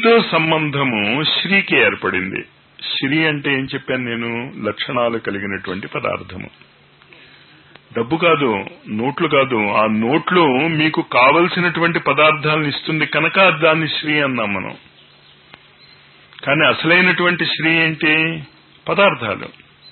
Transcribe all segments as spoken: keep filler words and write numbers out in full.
అగ్నితో సంబంధము శ్రీకి ఏర్పడింది. శ్రీ అంటే ఏం చెప్పాను నేను? లక్షణాలు కలిగినటువంటి పదార్థము. డబ్బు కాదు, నోట్లు కాదు. ఆ నోట్లు మీకు కావలసినటువంటి పదార్థాలను ఇస్తుంది కనుక దాన్ని శ్రీ అన్నాం మనం. కానీ అసలైనటువంటి శ్రీ ఏంటి? పదార్థాలు.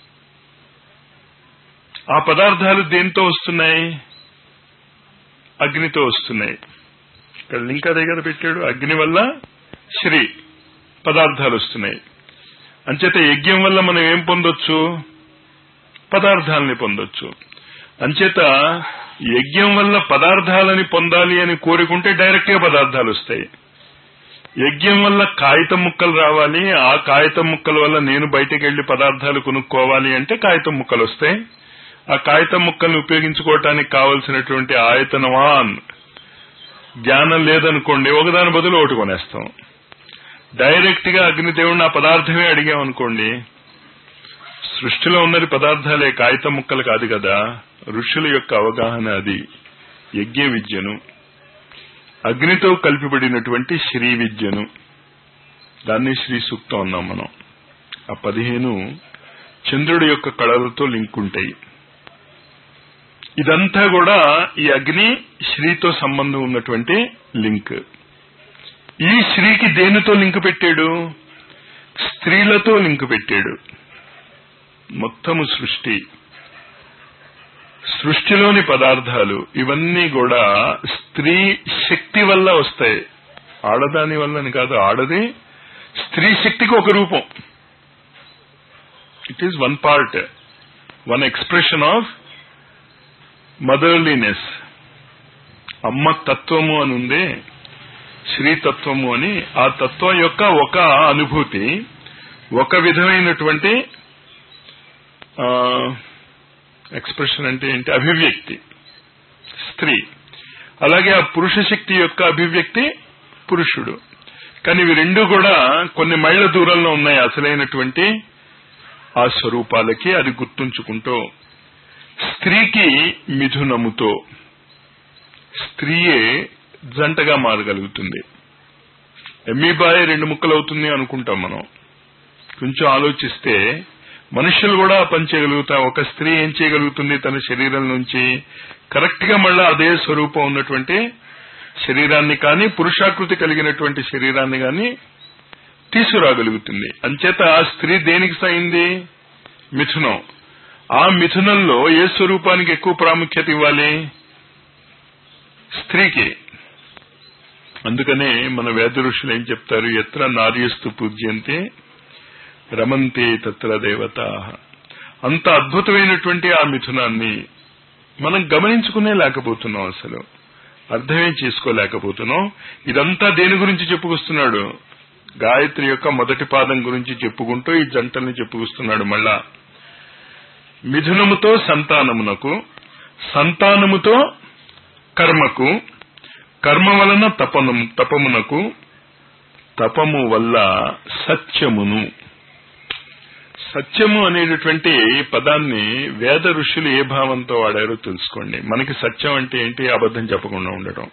ఆ పదార్థాలు దేంతో వస్తున్నాయి? అగ్నితో వస్తున్నాయి. ఇక్కడ లింక్ అదే కదా పెట్టాడు. అగ్ని వల్ల శ్రీ పదార్థాలు వస్తున్నాయి. అంచేత యజ్ఞం వల్ల మనం ఏం పొందొచ్చు? పదార్థాలని పొందొచ్చు. అంచేత యజ్ఞం వల్ల పదార్థాలని పొందాలి అని కోరుకుంటే డైరెక్ట్ గా పదార్థాలు వస్తాయి. యజ్ఞం వల్ల కాగితం ముక్కలు రావాలి, ఆ కాగితం ముక్కల వల్ల నేను బయటకు వెళ్లి పదార్థాలు కొనుక్కోవాలి అంటే కాగితం ముక్కలు వస్తాయి. ఆ కాగితం ముక్కల్ని ఉపయోగించుకోవటానికి కావలసినటువంటి ఆయతనవాన్ జ్ఞానం లేదనుకోండి, ఒకదాని బదులు ఒకటి కొనేస్తాం. డైరెక్ట్ గా అగ్నిదేవుడిని ఆ పదార్థమే అడిగామనుకోండి, సృష్టిలో ఉన్నది పదార్థాలే, కాగితం ముక్కలు కాదు కదా. ఋషుల యొక్క అవగాహన అది. యజ్ఞ విద్యను, అగ్నితో కలిపిబడినటువంటి శ్రీ విద్యను, దాన్ని శ్రీ సూక్తం అన్నాం మనం. ఆ పదిహేను చంద్రుడి యొక్క కళలతో లింక్ ఉంటాయి. ఇదంతా కూడా ఈ అగ్ని శ్రీతో సంబంధం ఉన్నటువంటి లింక్. ఈ శ్రీకి దేనితో లింక్ పెట్టాడు? స్త్రీలతో లింక్ పెట్టాడు. మొత్తము సృష్టి, సృష్టిలోని పదార్థాలు ఇవన్నీ కూడా స్త్రీ శక్తి వల్ల వస్తాయి. ఆడదాని వల్లని కాదు. ఆడది స్త్రీ శక్తికి ఒక రూపం. It is one part, one expression of motherliness. అమ్మ తత్వము అని ఉంది, శ్రీతత్వము అని. ఆ తత్వం యొక్క ఒక అనుభూతి, ఒక విధమైనటువంటి ఎక్స్ప్రెషన్ అంటే ఏంటి? అభివ్యక్తి స్త్రీ. అలాగే ఆ పురుష శక్తి యొక్క అభివ్యక్తి పురుషుడు. కానీ ఇవి రెండు కూడా కొన్ని మైళ్ళ దూరంలో ఉన్నాయి అసలైనటువంటి ఆ స్వరూపాలకి. అది గుర్తుంచుకుంటూ స్త్రీకి మిథునముతో స్త్రీయే జంటగా మారగలుగుతుంది. ఎమ్మీబాయ్ రెండు ముక్కలు అవుతుంది అనుకుంటాం మనం. కొంచెం ఆలోచిస్తే మనుషులు కూడా పని చేయగలుగుతాం. ఒక స్త్రీ ఏం చేయగలుగుతుంది? తన శరీరం నుంచి కరెక్ట్ గా మళ్ళా అదే స్వరూపం ఉన్నటువంటి శరీరాన్ని కానీ, పురుషాకృతి కలిగినటువంటి శరీరాన్ని కానీ తీసుకురాగలుగుతుంది. అంచేత ఆ స్త్రీ దేనికి సాయింది? మిథునం. ఆ మిథునంలో ఏ స్వరూపానికి ఎక్కువ ప్రాముఖ్యత ఇవ్వాలి? స్త్రీకి. అందుకనే మన వేద ఋషులు ఏం చెప్తారు? ఎత్ర నార్యస్తు పూజ్యంతే రమంతే తత్ర దేవతా. అంత అద్భుతమైనటువంటి ఆ మిథునాన్ని మనం గమనించుకునే లేకపోతున్నాం, అసలు అర్థమే చేసుకోలేకపోతున్నాం. ఇదంతా దేని గురించి చెప్పుకొస్తున్నాడు? గాయత్రి యొక్క మొదటి పాదం గురించి చెప్పుకుంటూ ఈ జంటల్ని చెప్పుకొస్తున్నాడు. మళ్ళా మిథునముతో సంతానమునకు, సంతానముతో కర్మకు, కర్మ వలన తపను తపమునకు, తపము వల్ల సత్యమును. సత్యము అనేటటువంటి పదాన్ని వేద ఋషులు ఏ భావంతో వాడారో తెలుసుకోండి. మనకి సత్యం అంటే ఏంటి? అబద్ధం చెప్పకుండా ఉండటం.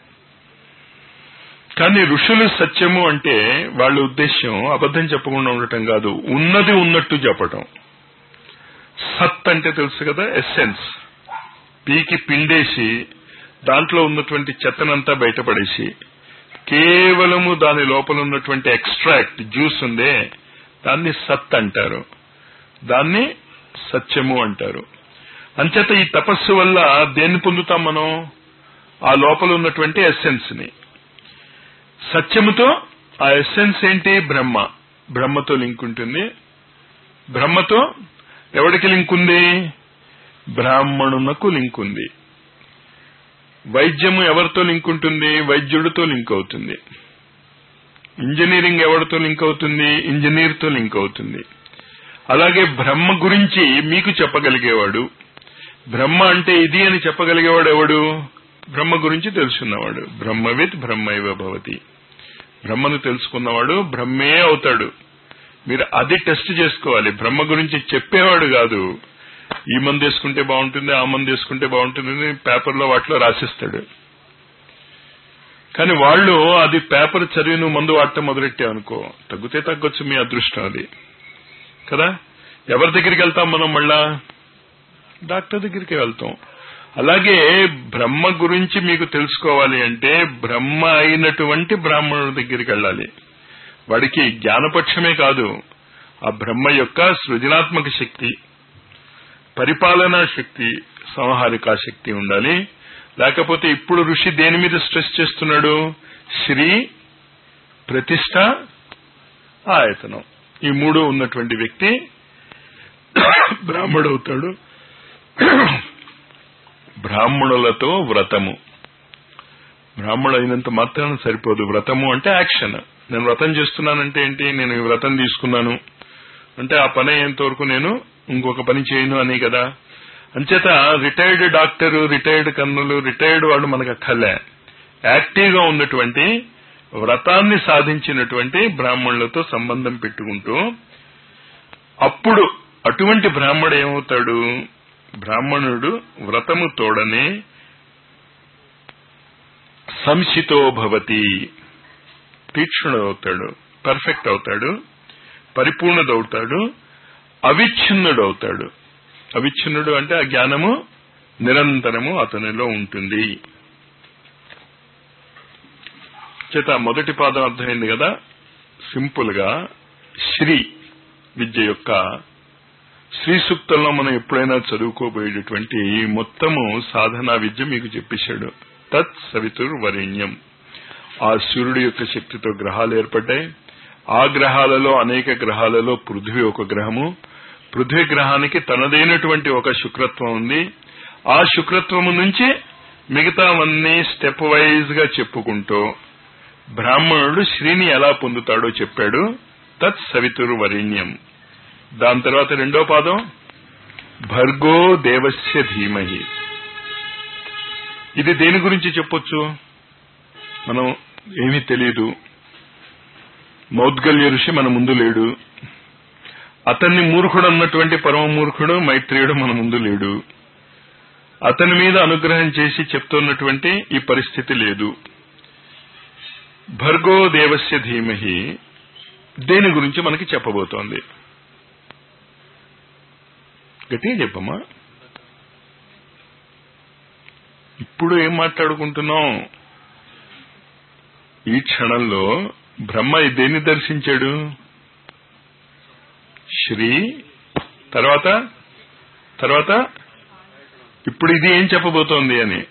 కానీ ఋషులు సత్యము అంటే వాళ్ళ ఉద్దేశ్యం అబద్ధం చెప్పకుండా ఉండటం కాదు, ఉన్నది ఉన్నట్టు చెప్పటం. సత్ అంటే తెలుసు కదా, ఎస్సెన్స్. పీకి పిండేసి దాంట్లో ఉన్నటువంటి చెత్తనంతా బయటపడేసి కేవలము దాని లోపల ఉన్నటువంటి ఎక్స్ట్రాక్ట్ జ్యూస్ ఉందే దాన్ని సత్ అంటారు, దాన్ని సత్యము అంటారు. అంచేత ఈ తపస్సు వల్ల దేన్ని పొందుతాం మనం? ఆ లోపల ఉన్నటువంటి ఎస్సెన్స్ ని. సత్యముతో ఆ ఎస్సెన్స్ ఏంటి? బ్రహ్మ. బ్రహ్మతో లింక్ ఉంటుంది. బ్రహ్మతో ఎవరికి లింక్ ఉంది? బ్రాహ్మణునకు లింక్ ఉంది. వైద్యము ఎవరితో లింక్ ఉంటుంది? వైద్యుడితో లింక్ అవుతుంది. ఇంజనీరింగ్ ఎవరితో లింక్ అవుతుంది? ఇంజనీర్తో లింక్ అవుతుంది. అలాగే బ్రహ్మ గురించి మీకు చెప్పగలిగేవాడు, బ్రహ్మ అంటే ఇది అని చెప్పగలిగేవాడు ఎవడు? బ్రహ్మ గురించి తెలుసుకున్నవాడు. బ్రహ్మవిత్ బ్రహ్మైవ భవతి. బ్రహ్మను తెలుసుకున్నవాడు బ్రహ్మే అవుతాడు. మీరు అది టెస్ట్ చేసుకోవాలి. బ్రహ్మ గురించి చెప్పేవాడు కాదు. ఈ మందు వేసుకుంటే బాగుంటుంది, ఆ మందు వేసుకుంటే బాగుంటుంది పేపర్లో వాటిలో రాసిస్తాడు. కానీ వాళ్ళు అది పేపర్ చదివి నువ్వు మందు వాడటం మొదలెట్టావు అనుకో, తగ్గితే తగ్గొచ్చు, మీ అదృష్టం అది కదా. ఎవరి దగ్గరికి వెళ్తాం మనం? మళ్ళా డాక్టర్ దగ్గరికి వెళ్తాం. అలాగే బ్రహ్మ గురించి మీకు తెలుసుకోవాలి అంటే బ్రహ్మ అయినటువంటి బ్రాహ్మణుడి దగ్గరికి వెళ్ళాలి. వాడికి జ్ఞానపక్షమే కాదు, ఆ బ్రహ్మ యొక్క సృజనాత్మక శక్తి, పరిపాలనా శక్తి, సంహారికా శక్తి ఉండాలి. లేకపోతే ఇప్పుడు ఋషి దేని మీద స్ట్రెస్ చేస్తున్నాడు? శ్రీ, ప్రతిష్ట, ఆయతనం, ఈ మూడు ఉన్నటువంటి వ్యక్తి బ్రాహ్మడు అవుతాడు. బ్రాహ్మణులతో వ్రతము. బ్రాహ్మణుడు అయినంత మాత్రాన సరిపోదు. వ్రతము అంటే యాక్షన్. నేను వ్రతం చేస్తున్నానంటే ఏంటి? నేను ఈ వ్రతం తీసుకున్నాను అంటే ఆ పని అయ్యేంతవరకు నేను ఇంకొక పని చేయను అని కదా. అంచేత రిటైర్డ్ డాక్టరు, రిటైర్డ్ కన్నులు, రిటైర్డ్ వాళ్ళు మనకు అక్కర్లే. యాక్టివ్ గా ఉన్నటువంటి వ్రతాన్ని సాధించినటువంటి బ్రాహ్మణులతో సంబంధం పెట్టుకుంటూ, అప్పుడు అటువంటి బ్రాహ్మడు ఏమవుతాడు? బ్రాహ్మణుడు వ్రతము తోడనే సంశితో భవతి, తీక్ష్ణుడవుతాడు, పర్ఫెక్ట్ అవుతాడు, పరిపూర్ణుడవుతాడు, అవిచ్ఛిన్నుడవుతాడు. అవిచ్ఛిన్నుడు అంటే ఆ జ్ఞానము నిరంతరము అతనిలో ఉంటుంది. చేత మొదటి పాదం అర్థమైంది కదా. సింపుల్ గా శ్రీ విద్య యొక్క శ్రీ సూక్తంలో మనం ఎప్పుడైనా చదువుకోబోయేటటువంటి మొత్తము సాధనా విద్య మీకు చెప్పేశాడు. తత్ సవితుర్వరేణ్యం. ఆ సూర్యుడి యొక్క శక్తితో గ్రహాలు ఏర్పడ్డాయి. ఆ గ్రహాలలో అనేక గ్రహాలలో పృథ్వీ ఒక గ్రహము. పృథ్వీ గ్రహానికి తనదైనటువంటి ఒక శుక్రత్వం ఉంది. ఆ శుక్రత్వము నుంచి మిగతావన్నీ స్టెప్ వైజ్ గా చెప్పుకుంటూ బ్రాహ్మణుడు శ్రీని ఎలా పొందుతాడో చెప్పాడు. తత్ సవితుర్వరేణ్యం. దాని తర్వాత రెండో పాదం భర్గో దేవస్య ధీమహి. ఇది దేని గురించి చెప్పొచ్చు? మనం ఏమీ తెలియదు. మౌద్గల్య ఋషి మన ముందు లేడు. అతన్ని మూర్ఖుడు అన్నటువంటి పరమ మూర్ఖుడు మైత్రేయుడు మన ముందు లేడు. అతని మీద అనుగ్రహం చేసి చెప్తున్నటువంటి ఈ పరిస్థితి లేదు. భర్గో దేవస్య ధీమహి దేని గురించి మనకి చెప్పబోతోంది? గట్టిగా చెప్పమ్మా. ఇప్పుడు ఏం మాట్లాడుకుంటున్నాం? ఈ క్షణంలో బ్రహ్మ దేన్ని దర్శించాడు? శ్రీ, తర్వాత తర్వాత ఇప్పుడు ఇది ఏం చెప్పబోతోంది అని.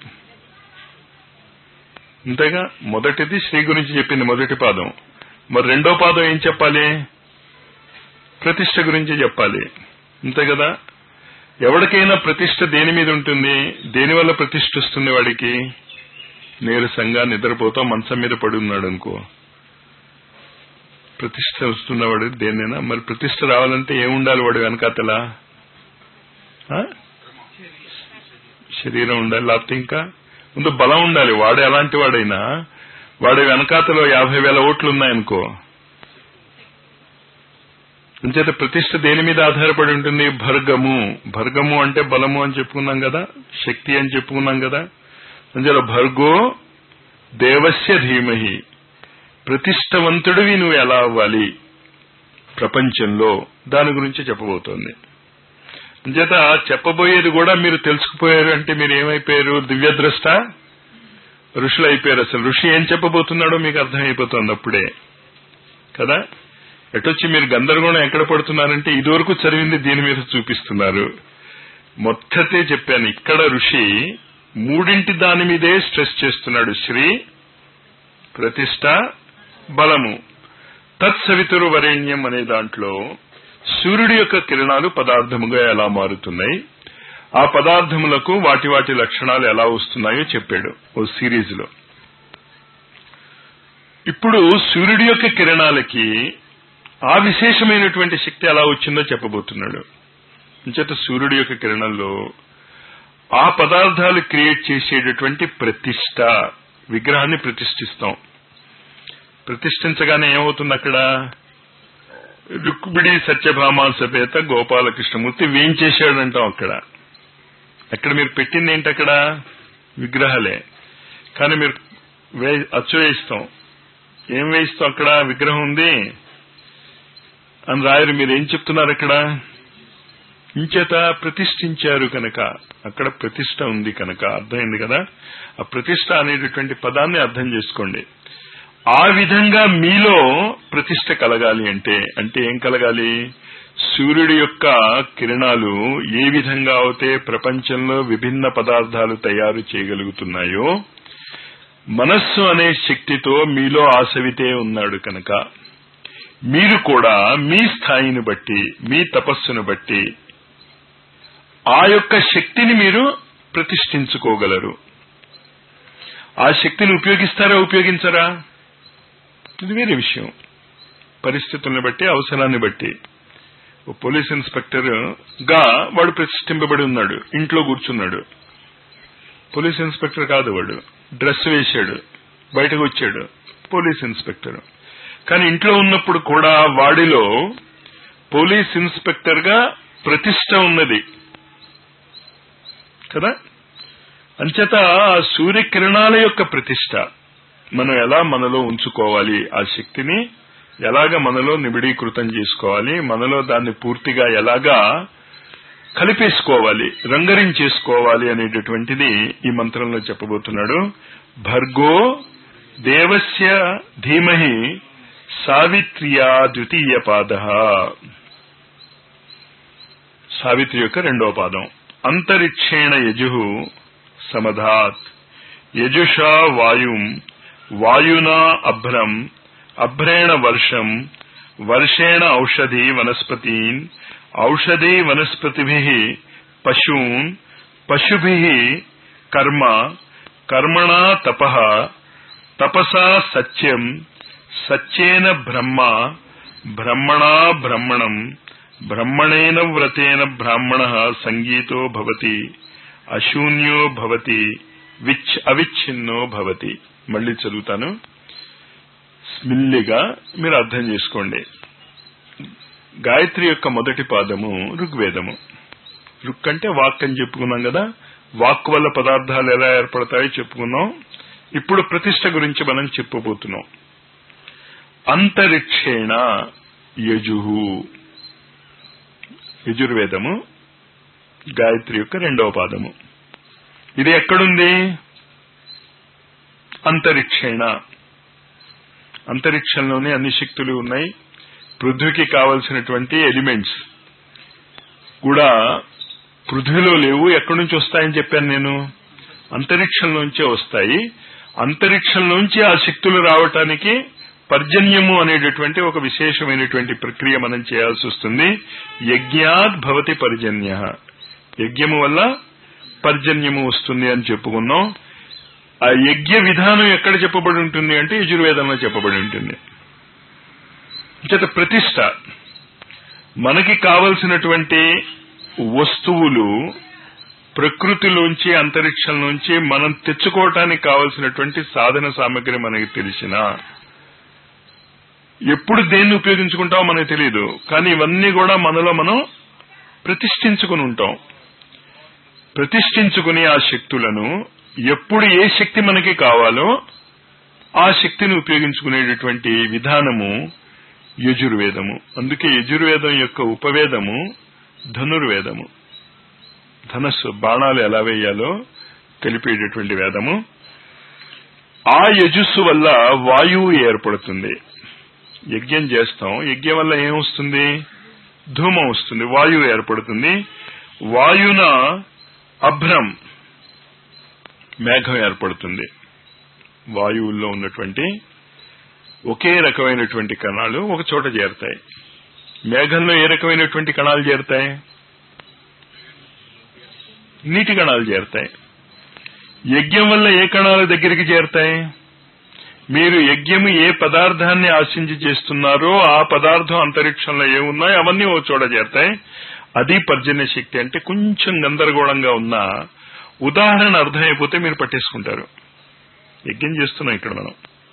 అంతేగా, మొదటిది శ్రీ గురించి చెప్పింది మొదటి పాదం. మరి రెండో పాదం ఏం చెప్పాలి? ప్రతిష్ఠ గురించి చెప్పాలి. అంతే కదా. ఎవరికైనా ప్రతిష్ఠ దేని మీద ఉంటుంది? దేనివల్ల ప్రతిష్ఠ వస్తుంది వాడికి? నీరసంగా నిద్రపోతాం, మంచం మీద పడి ఉన్నాడు అనుకో, ప్రతిష్ఠ వస్తున్నవాడు దేన్నైనా. మరి ప్రతిష్ఠ రావాలంటే ఏముండాలి వాడు వెనకాతలా? శరీరం ఉండాలి, లేకపోతే ఇంకా ముందు బలం ఉండాలి. వాడు ఎలాంటి వాడైనా వాడి వెనకాతలో యాభై వేల ఓట్లు ఉన్నాయనుకో, అంచేత ప్రతిష్ఠ దేని మీద ఆధారపడి ఉంటుంది? భర్గము. భర్గము అంటే బలము అని చెప్పుకున్నాం కదా, శక్తి అని చెప్పుకున్నాం కదా. అంచేత భర్గో దేవస్య ధీమహి. ప్రతిష్టవంతుడివి నువ్వు ఎలా అవ్వాలి ప్రపంచంలో, దాని గురించి చెప్పబోతోంది. అంచేత చెప్పబోయేది కూడా మీరు తెలుసుకుపోయారు అంటే మీరు ఏమైపోయారు? దివ్యద్రష్ట ఋషులు అయిపోయారు. అసలు ఋషి ఏం చెప్పబోతున్నాడో మీకు అర్థమైపోతుంది అప్పుడే కదా. ఎటొచ్చి మీరు గందరగోళం ఎక్కడ పడుతున్నారంటే ఇదివరకు చదివింది దీని మీద చూపిస్తున్నారు. మొత్తతే చెప్పాను. ఇక్కడ ఋషి మూడింటి దాని మీదే స్ట్రెస్ చేస్తున్నాడు. శ్రీ, ప్రతిష్ట, బలము. తత్సవితురు వరేణ్యం అనే దాంట్లో సూర్యుడి యొక్క కిరణాలు పదార్థముగా ఎలా మారుతున్నాయి, ఆ పదార్థములకు వాటి వాటి లక్షణాలు ఎలా వస్తున్నాయో చెప్పాడు ఓ సిరీస్ లో. ఇప్పుడు సూర్యుడి యొక్క కిరణాలకి ఆ విశేషమైనటువంటి శక్తి ఎలా వచ్చిందో చెప్పబోతున్నాడు. అంచేత సూర్యుడి యొక్క కిరణంలో ఆ పదార్థాలు క్రియేట్ చేసేటటువంటి ప్రతిష్ట, విగ్రహాన్ని ప్రతిష్ఠిస్తాం. ప్రతిష్ఠించగానే ఏమవుతుంది? అక్కడ రుక్మిణి సత్యభామ సమేత గోపాలకృష్ణమూర్తి వేయించేశాడంటాం. అక్కడ అక్కడ మీరు పెట్టింది ఏంటి? అక్కడ విగ్రహాలే. కానీ మీరు వే అచ్చు వేయిస్తాం. ఏం వేయిస్తాం? అక్కడ విగ్రహం ఉంది అని రాయరు. మీరు ఏం చెప్తున్నారు అక్కడ? ఇంచేత ప్రతిష్ఠించారు కనుక, అక్కడ ప్రతిష్ఠ ఉంది కనుక. అర్థమైంది కదా? ఆ ప్రతిష్ఠ అనేటటువంటి పదాన్ని అర్థం చేసుకోండి. ఆ విధంగా మీలో ప్రతిష్ఠ కలగాలి అంటే అంటే ఏం కలగాలి? సూర్యుడి యొక్క కిరణాలు ఏ విధంగా అయితే ప్రపంచంలో విభిన్న పదార్థాలు తయారు చేయగలుగుతున్నాయో, మనస్సు అనే శక్తితో మీలో ఆసవితే ఉన్నాడు కనుక మీరు కూడా మీ స్థాయిని బట్టి, మీ తపస్సును బట్టి ఆ యొక్క శక్తిని మీరు ప్రతిష్ఠించుకోగలరు. ఆ శక్తిని ఉపయోగిస్తారా, ఉపయోగించరా? ఇది వేరే విషయం. పరిస్థితులను బట్టి, అవసరాన్ని బట్టి. పోలీస్ ఇన్స్పెక్టర్ గా వాడు ప్రతిష్ఠింపబడి ఉన్నాడు, ఇంట్లో కూర్చున్నాడు. పోలీస్ ఇన్స్పెక్టర్ కాదు వాడు. డ్రెస్ వేశాడు, బయటకు వచ్చాడు, పోలీస్ ఇన్స్పెక్టర్. కానీ ఇంట్లో ఉన్నప్పుడు కూడా వాడిలో పోలీస్ ఇన్స్పెక్టర్ గా ప్రతిష్ఠ ఉన్నది కదా. అంచేత ఆ సూర్యకిరణాల యొక్క ప్రతిష్ఠ మనం ఎలా మనలో ఉంచుకోవాలి, ఆ శక్తిని ఎలాగ మనలో నిబిడీకృతం చేసుకోవాలి, మనలో దాన్ని పూర్తిగా ఎలాగా కలిపేసుకోవాలి, రంగరించేసుకోవాలి అనేటటువంటిది ఈ మంత్రంలో చెప్పబోతున్నాడు. భర్గో దేవస్య ధీమహి సావిత్ర్యా ద్వితీయ పాద. సావిత్రి యొక్క రెండో పాదం. అంతరిక్షేణ యజు సమధాత్ యజుషా వాయుం వాయునా అభ్రం అభ్రేణ వర్షం వర్షేణ ఔషధి వనస్పతీన్ ఔషధి వనస్పతిభిః పశూన్ పశుభిః కర్మ కర్మణా తపః తపసా సత్యం సత్యేన బ్రహ్మ బ్రహ్మణా బ్రహ్మణం బ్రహ్మణేన వ్రతేన బ్రాహ్మణః సంగీతో భవతి అశూన్యో భవతి విచ్ అవిచ్ఛిన్నో భవతి. మళ్ళీ చదువుతాను, స్మిల్లిగా మీరు అర్థం చేసుకోండి. గాయత్రి యొక్క మొదటి పాదము ఋగ్వేదము. ఋక్ అంటే వాక్ అని చెప్పుకున్నాం కదా. వాక్ వల్ల పదార్థాలు ఎలా ఏర్పడతాయో చెప్పుకున్నాం. ఇప్పుడు ప్రతిష్ఠ గురించి మనం చెప్పబోతున్నాం. అంతరిక్షేణ యజుహు, యజుర్వేదము, గాయత్రి యొక్క రెండవ పాదము. ఇది ఎక్కడుంది? అంతరిక్షేణ. అంతరిక్షంలోనే అన్ని శక్తులు ఉన్నాయి. పృథ్వీకి కావలసినటువంటి ఎలిమెంట్స్ కూడా పృథ్వీలో లేవు. ఎక్కడి నుంచి వస్తాయని చెప్పాను నేను? అంతరిక్షంలోంచే వస్తాయి. అంతరిక్షంలోంచి ఆ శక్తులు రావటానికి పర్జన్యము అనేటటువంటి ఒక విశేషమైనటువంటి ప్రక్రియ మనం చేయాల్సి వస్తుంది. యజ్ఞాత్ భవతి పర్జన్య. యజ్ఞము వల్ల పర్జన్యము వస్తుంది అని చెప్పుకున్నాం. ఆ యజ్ఞ విధానం ఎక్కడ చెప్పబడి ఉంటుంది అంటే యజుర్వేదంలో చెప్పబడి ఉంటుంది. చేత ప్రతిష్ఠ, మనకి కావలసినటువంటి వస్తువులు ప్రకృతిలోంచి అంతరిక్షంలోంచి మనం తెచ్చుకోవటానికి కావలసినటువంటి సాధన సామగ్రి మనకి తెలిసిన, ఎప్పుడు దేన్ని ఉపయోగించుకుంటామో మనకు తెలియదు, కానీ ఇవన్నీ కూడా మనలో మనం ప్రతిష్ఠించుకుని ఉంటాం. ప్రతిష్ఠించుకుని ఆ శక్తులను ఎప్పుడు ఏ శక్తి మనకి కావాలో ఆ శక్తిని ఉపయోగించుకునేటటువంటి విధానము యజుర్వేదము. అందుకే యజుర్వేదం యొక్క ఉపవేదము ధనుర్వేదము. ధనస్సు, బాణాలు ఎలా వేయాలో తెలిపేటటువంటి వేదము. ఆ యజుస్సు వల్ల వాయువు ఏర్పడుతుంది. యజ్ఞం చేస్తాం, యజ్ఞం వల్ల ఏమొస్తుంది? ధూమం వస్తుంది, వాయువు ఏర్పడుతుంది. వాయున అభ్రం, మేఘం ఏర్పడుతుంది. వాయువుల్లో ఉన్నటువంటి ఒకే రకమైనటువంటి కణాలు ఒక చోట చేరుతాయి. మేఘంలో ఏ రకమైనటువంటి కణాలు చేరుతాయి? నీటి కణాలు చేరుతాయి. యజ్ఞం వల్ల ఏ కణాల దగ్గరికి చేరుతాయి? మీరు యజ్ఞము ఏ పదార్థాన్ని ఆశించి చేస్తున్నారో ఆ పదార్థం అంతరిక్షంలో ఏమున్నాయో అవన్నీ ఓ చోట చేరుతాయి. అది పర్జన్య శక్తి. అంటే కొంచెం గందరగోళంగా ఉన్న ఉదాహరణ అర్థమైపోతే మీరు పట్టేసుకుంటారు. యజ్ఞం చేస్తున్నాం ఇక్కడ మనం.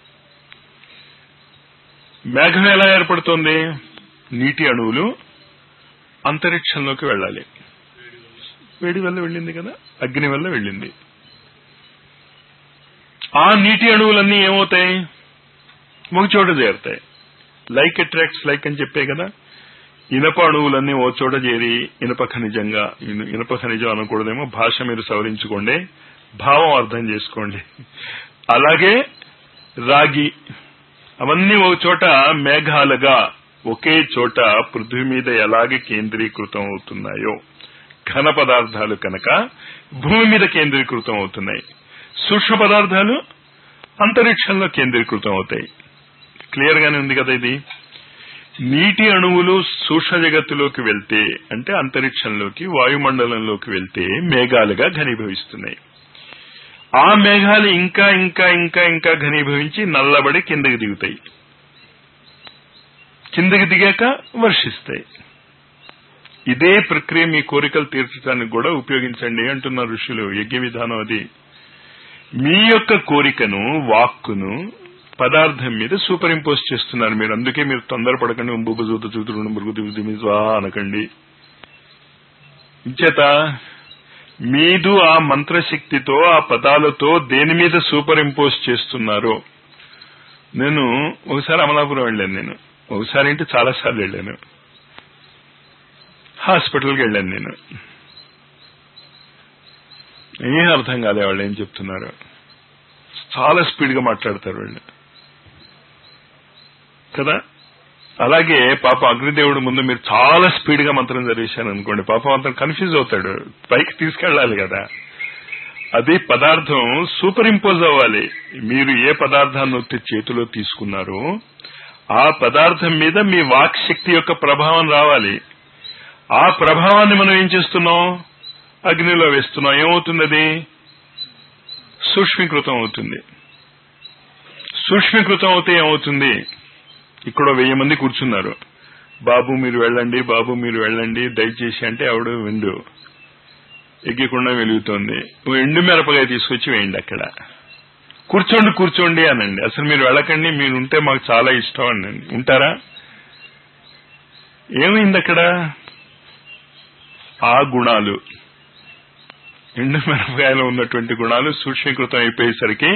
మేఘం ఎలా ఏర్పడుతోంది? నీటి అణువులు అంతరిక్షంలోకి వెళ్ళాలి. వేడి వల్ల వెళ్ళింది కదా, అగ్ని వల్ల వెళ్ళింది. ఆ నీటి అణువులన్నీ ఏమవుతాయి? ఒక చోట చేరుతాయి. లైక్ అట్రాక్ట్స్ లైక్ అని చెప్పే కదా. ఇనప అణువులన్నీ ఓ చోట చేరి ఇనప ఖనిజంగా, ఇనప ఖనిజం అనకూడదేమో, భాష మీరు సవరించుకోండి, భావం అర్థం చేసుకోండి. అలాగే రాగి అవన్నీ ఒక చోట మేఘాలుగా ఒకే చోట పృథ్వీ మీద ఎలాగే కేంద్రీకృతం అవుతున్నాయో, ఘన పదార్థాలు కనుక భూమి మీద కేంద్రీకృతం అవుతున్నాయి, సూక్ష్మ పదార్థాలు అంతరిక్షంలో కేంద్రీకృతం అవుతాయి. క్లియర్ గానే ఉంది కదా. ఇది నీటి అణువులు సూక్ష్మ జగత్తులోకి వెళ్తే, అంటే అంతరిక్షంలోకి, వాయుమండలంలోకి వెళ్తే మేఘాలుగా ఘనీభవిస్తున్నాయి. ఆ మేఘాలు ఇంకా ఇంకా ఇంకా ఇంకా ఘనీభవించి నల్లబడి కిందకి దిగుతాయి. కిందకి దిగాక వర్షిస్తాయి. ఇదే ప్రక్రియ మీ కోరికలు తీర్చడానికి కూడా ఉపయోగించండి అంటున్నారు ఋషులు. యజ్ఞ విధానం అది. మీ యొక్క కోరికను, వాక్కును పదార్థం మీద సూపర్ ఇంపోజ్ చేస్తున్నారు మీరు. అందుకే మీరు తొందరపడకండి. ఉంబుబుజూత చూతుడు మృగు అనకండి. ఇంచేత మీదు ఆ మంత్రశక్తితో, ఆ పదాలతో దేని మీద సూపర్ ఇంపోజ్ చేస్తున్నారో. నేను ఒకసారి అమలాపురం వెళ్ళాను. నేను ఒకసారి అంటే చాలాసార్లు వెళ్ళాను. హాస్పిటల్కి వెళ్ళాను నేను. ఏం అర్థం కాలే వాళ్ళు ఏం చెప్తున్నారు. చాలా స్పీడ్ గా మాట్లాడతారు వాళ్ళు కదా. అలాగే పాప అగ్నిదేవుడు ముందు మీరు చాలా స్పీడ్ గా మంత్రం చదివేశారు అనుకోండి, పాపం అంతా కన్ఫ్యూజ్ అవుతాడు. పైకి తీసుకెళ్లాలి కదా. అది పదార్థం సూపర్ ఇంపోజ్ అవ్వాలి. మీరు ఏ పదార్థాన్ని వచ్చి చేతిలో తీసుకున్నారో ఆ పదార్థం మీద మీ వాక్ శక్తి యొక్క ప్రభావం రావాలి. ఆ ప్రభావాన్ని మనం ఏం చేస్తున్నాం? అగ్నిలో వేస్తున్నాం. ఏమవుతుంది? అది సూక్ష్మీకృతం అవుతుంది. సూక్ష్మీకృతం అవుతే ఏమవుతుంది? ఇక్కడ వెయ్యి మంది కూర్చున్నారు. బాబు మీరు వెళ్ళండి, బాబు మీరు వెళ్ళండి దయచేసి అంటే ఆవిడ విండు ఎగ్గకుండా వెలుగుతోంది. ఎండు మిరపకాయ తీసుకొచ్చి వేయండి అక్కడ. కూర్చోండి కూర్చోండి అనండి. అసలు మీరు వెళ్ళకండి, మీరు ఉంటే మాకు చాలా ఇష్టం అనండి. ఉంటారా? ఏమైంది అక్కడ? ఆ గుణాలు, ఎండు మిరపకాయలో ఉన్నటువంటి గుణాలు సూక్ష్మీకృతం అయిపోయేసరికి,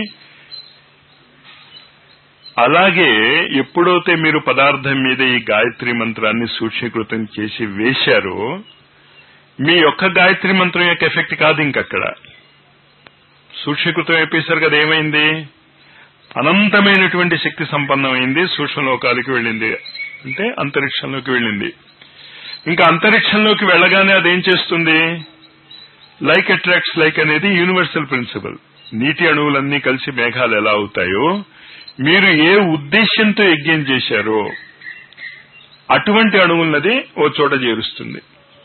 అలాగే ఎప్పుడైతే మీరు పదార్థం మీద ఈ గాయత్రి మంత్రాన్ని సూక్ష్మీకృతం చేసి వేశారో మీ యొక్క గాయత్రి మంత్రం యొక్క ఎఫెక్ట్ కాదు ఇంకక్కడ. సూక్ష్మీకృతం అయిపోయేసరికి అది ఏమైంది? అనంతమైనటువంటి శక్తి సంపన్నమైంది. సూక్ష్మలోకాలకి వెళ్ళింది, అంటే అంతరిక్షంలోకి వెళ్ళింది. ఇంకా అంతరిక్షంలోకి వెళ్ళగానే అదేం చేస్తుంది? లైక్ అట్రాక్ట్స్ లైక్ అనేది యూనివర్సల్ ప్రిన్సిపల్. నీటి అణువులన్నీ కలిసి మేఘాలు ఎలా అవుతాయో, మీరు ఏ ఉద్దేశ్యంతో యజ్ఞం చేశారో అటువంటి అణువులది ఓ చోట చేరుస్తుంది.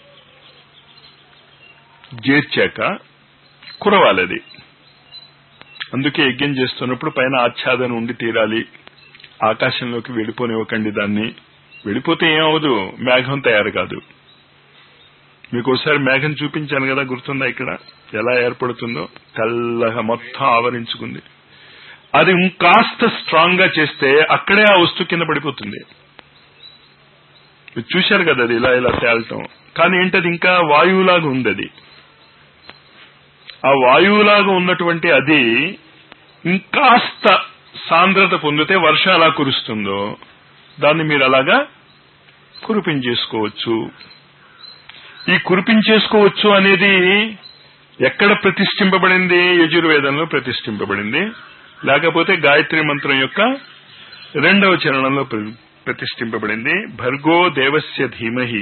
చేర్చాక కురవాలది. అందుకే యజ్ఞం చేస్తున్నప్పుడు పైన ఆచ్ఛాదన ఉండి తీరాలి. ఆకాశంలోకి వెళ్ళిపోనివ్వకండి దాన్ని. వెళ్ళిపోతే ఏమవదు, మేఘం తయారు కాదు. మీకు ఒకసారి మేఘం చూపించాను కదా, గుర్తుందా? ఇక్కడ ఎలా ఏర్పడుతుందో తెల్లగా మొత్తం ఆవరించుకుంది. అది ఇంకాస్త స్ట్రాంగ్ గా చేస్తే అక్కడే ఆ వస్తువు కింద పడిపోతుంది. మీరు చూశారు కదా అది ఇలా ఇలా తేలటం. కానీ ఏంటది? ఇంకా వాయువులాగా ఉంది. అది ఆ వాయువులాగా ఉన్నటువంటి అది ఇంకాస్త సాంద్రత పొందితే వర్షం ఎలా కురుస్తుందో దాన్ని మీరు అలాగా కురిపించేసుకోవచ్చు. ఈ కురిపించేసుకోవచ్చు అనేది ఎక్కడ ప్రతిష్ఠింపబడింది? యజుర్వేదంలో ప్రతిష్ఠింపబడింది. లేకపోతే గాయత్రి మంత్రం యొక్క రెండవ చరణంలో ప్రతిష్ఠింపబడింది. భర్గో దేవస్య ధీమహి.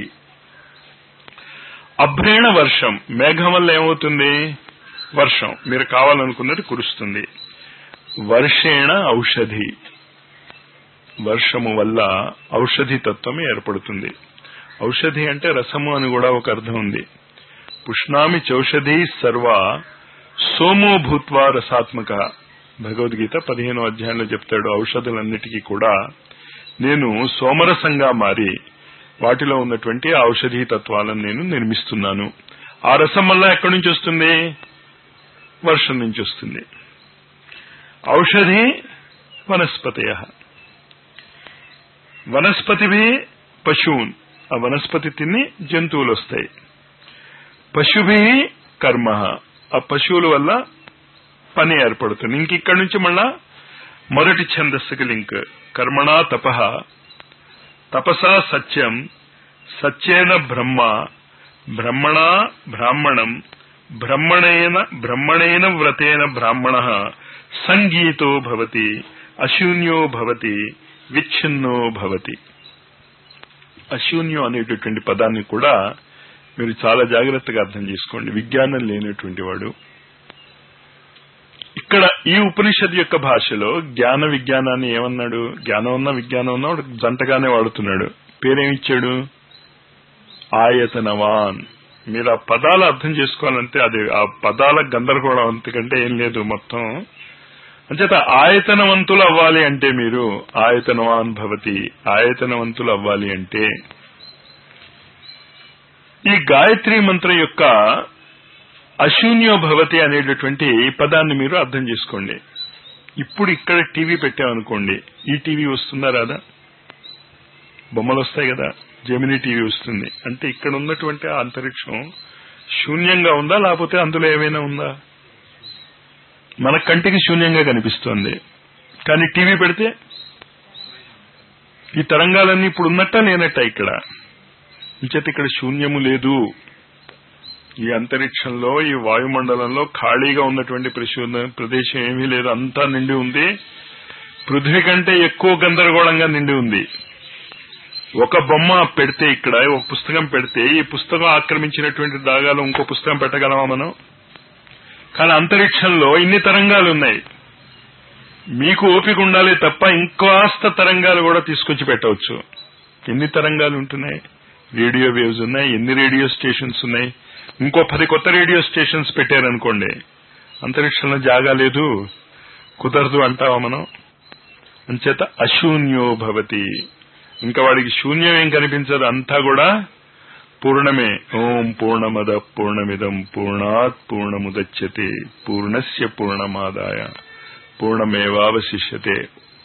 అభ్రేణ వర్షం. మేఘం వల్ల ఏమవుతుంది? వర్షం. మీరు కావాలనుకున్నది కురుస్తుంది. వర్షేణ ఔషధి. వర్షము వల్ల ఔషధి తత్వం ఏర్పడుతుంది. ఔషధి అంటే రసము అని కూడా ఒక అర్థం ఉంది. పుష్ణామి చౌషధి సర్వ సోమో భూత్వా రసాత్మక. భగవద్గీత పదిహేనో అధ్యాయంలో చెప్తాడు. ఔషధులన్నిటికీ కూడా నేను సోమరసంగా మారి వాటిలో ఉన్నటువంటి ఔషధీ తత్వాలను నేను నిర్మిస్తున్నాను. ఆ రసం వల్ల ఎక్కడి నుంచి వస్తుంది? వర్షం నుంచి వస్తుంది. ఔషధి వనస్పతయ. వనస్పతిభి పశువున్. ఆ వనస్పతి తిని జంతువులు వస్తాయి. పశుభి కర్మ. ఆ పశువుల వల్ల పని ఏర్పడుతుంది. ఇంక ఇక్కడి నుంచి మళ్ళా మొదటి ఛందస్సుకి లింక్. కర్మణా తపః, తపసా సత్యం, సత్యేన బ్రహ్మ, బ్రహ్మణా బ్రాహ్మణం, బ్రహ్మణేన బ్రహ్మణేన వ్రతేన బ్రాహ్మణః సంగీతో భవతి, అశూన్యో భవతి, విచ్ఛిన్నో భవతి. అశూన్యం అనేటటువంటి పదాన్ని కూడా మీరు చాలా జాగ్రత్తగా అర్థం చేసుకోండి. విజ్ఞానం లేనటువంటి వాడు. ఇక్కడ ఈ ఉపనిషత్ యొక్క భాషలో జ్ఞాన విజ్ఞానాన్ని ఏమన్నాడు? జ్ఞానం ఉన్నా విజ్ఞానం ఉన్నా వాడు జంటగానే వాడుతున్నాడు. పేరేమిచ్చాడు? ఆయతనవాన్. మీరు ఆ పదాలు అర్థం చేసుకోవాలంటే అది ఆ పదాల గందరగోళం అంతకంటే ఏం లేదు మొత్తం. అంచేత ఆయతనవంతులు అవ్వాలి అంటే మీరు ఆయతనవాన్ భవతి, ఆయతనవంతులు అవ్వాలి అంటే ఈ గాయత్రి మంత్రం యొక్క అశూన్యో భవతి అనేటటువంటి పదాన్ని మీరు అర్థం చేసుకోండి. ఇప్పుడు ఇక్కడ టీవీ పెట్టామనుకోండి, ఈ టీవీ వస్తుందా రాదా? బొమ్మలు వస్తాయి కదా, జెమినీ టీవీ వస్తుంది. అంటే ఇక్కడ ఉన్నటువంటి ఆ అంతరిక్షం శూన్యంగా ఉందా, లేకపోతే అందులో ఏమైనా ఉందా? మన కంటికి శూన్యంగా కనిపిస్తోంది. కానీ టీవీ పెడితే ఈ తరంగాలన్నీ ఇప్పుడు ఉన్నట్ట లేనట్ట? ఇక్కడ ఇంచేత ఇక్కడ శూన్యము లేదు. ఈ అంతరిక్షంలో, ఈ వాయుమండలంలో ఖాళీగా ఉన్నటువంటి ప్రదేశం ఏమీ లేదు, అంతా నిండి ఉంది. పృథ్వీ కంటే ఎక్కువ గందరగోళంగా నిండి ఉంది. ఒక బొమ్మ పెడితే, ఇక్కడ ఒక పుస్తకం పెడితే, ఈ పుస్తకం ఆక్రమించినటువంటి దాగాలు ఇంకో పుస్తకం పెట్టగలమా మనం? కానీ అంతరిక్షంలో ఇన్ని తరంగాలు ఉన్నాయి. మీకు ఓపిక ఉండాలి తప్ప ఇంకాస్త తరంగాలు కూడా తీసుకొచ్చి పెట్టవచ్చు. ఎన్ని తరంగాలు ఉంటున్నాయి? రేడియో వేవ్స్ ఉన్నాయి. ఎన్ని రేడియో స్టేషన్స్ ఉన్నాయి? ఇంకో పది కొత్త రేడియో స్టేషన్స్ పెట్టారనుకోండి, అంతరిక్షంలో జాగా లేదు, కుదరదు అంటావా మనం? అంచేత అశూన్యో భవతి. ఇంకా వాడికి శూన్యం ఏం కనిపించదు, అంతా కూడా పూర్ణమే. ఓం పూర్ణమద పూర్ణమిదం పూర్ణాత్ పూర్ణముదచ్యతే పూర్ణస్య పూర్ణమాదాయ పూర్ణమేవావశిష్యతే.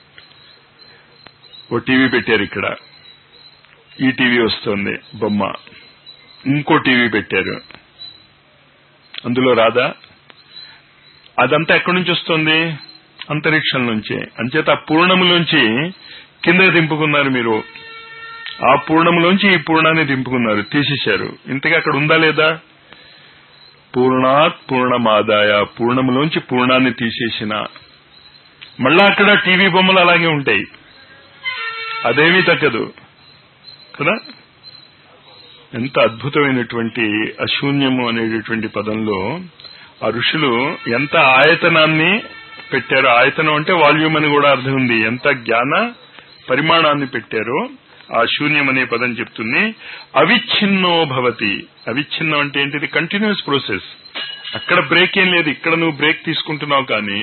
ఓ టీవీ పెట్టారు ఇక్కడ, ఈ టీవీ వస్తుంది బొమ్మ. ఇంకో టీవీ పెట్టారు, అందులో రాదా? అదంతా ఎక్కడి నుంచి వస్తుంది? అంతరిక్షం నుంచి. అంచేత ఆ పూర్ణములోంచి కింద దింపుకున్నారు మీరు. ఆ పూర్ణములోంచి ఈ పూర్ణాన్ని దింపుకున్నారు, తీసేశారు. ఇంతగా అక్కడ ఉందా లేదా? పూర్ణాత్ పూర్ణమాదాయ, పూర్ణములోంచి పూర్ణాన్ని తీసేసిన. మళ్ళా అక్కడ టీవీ బొమ్మలు అలాగే ఉంటాయి, అదేమీ తగ్గదు కదా. ఎంత అద్భుతమైనటువంటి అశూన్యము అనేటటువంటి పదంలో ఆ ఋషులు ఎంత ఆయతనాన్ని పెట్టారో. ఆయతనం అంటే వాల్యూమ్ అని కూడా అర్థం ఉంది. ఎంత జ్ఞాన పరిమాణాన్ని పెట్టారో ఆ శూన్యం అనే పదం చెప్తుంది. అవిచ్ఛిన్నో భవతి. అవిచ్ఛిన్నం అంటే ఏంటిది? Continuous process. అక్కడ బ్రేక్ ఏం లేదు. ఇక్కడ నువ్వు బ్రేక్ తీసుకుంటున్నావు, కానీ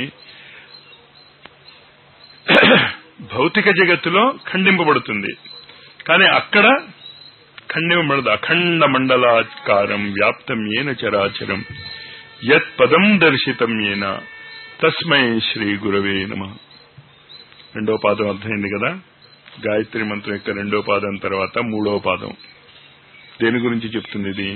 భౌతిక జగత్తులో ఖండింపబడుతుంది, కానీ అక్కడ ఖండింపబడదు. అఖండ మండలాకారం వ్యాప్తం ఏన చరాచరం యత్ పదం దర్శితం ఏన తస్మై శ్రీ గురవే నమః. రెండో పాదం అర్థమైంది కదా. గాయత్రి మంత్రం యొక్క రెండో పాదం తర్వాత మూడో పాదం దేని గురించి చెప్తుంది? ఇది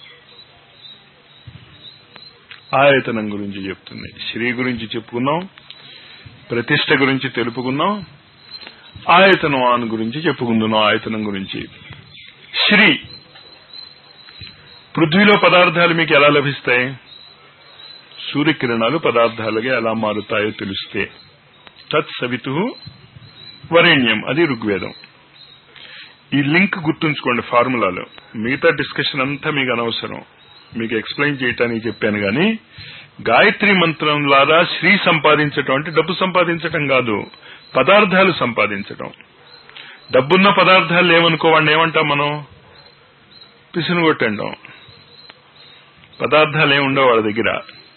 ఆయతనం గురించి చెప్తుంది. శ్రీ గురించి చెప్పుకున్నాం, ప్రతిష్ట గురించి తెలుపుకున్నాం, ఆయతనం గురించి చెప్పుకుంటున్నాం. ఆయతనం గురించి శ్రీ. పృథ్వీలో పదార్థాలు మీకు ఎలా లభిస్తాయి? సూర్యకిరణాలు పదార్థాలుగా ఎలా మారుతాయో తెలిస్తే తత్ సవితు వరేణ్యం, అది ఋగ్వేదం. ఈ లింక్ గుర్తుంచుకోండి ఫార్ములాలో. మిగతా డిస్కషన్ అంతా మీకు అనవసరం, మీకు ఎక్స్ప్లెయిన్ చేయటానికి చెప్పాను. కానీ గాయత్రి మంత్రం లాగా శ్రీ సంపాదించటం అంటే డబ్బు సంపాదించటం కాదు, పదార్థాలు సంపాదించటం. డబ్బున్న పదార్థాలు ఏమనుకో, వాడిని ఏమంటాం మనం? పిసిను కొట్టండాం. పదార్థాలు ఏముండవు వాడి దగ్గర.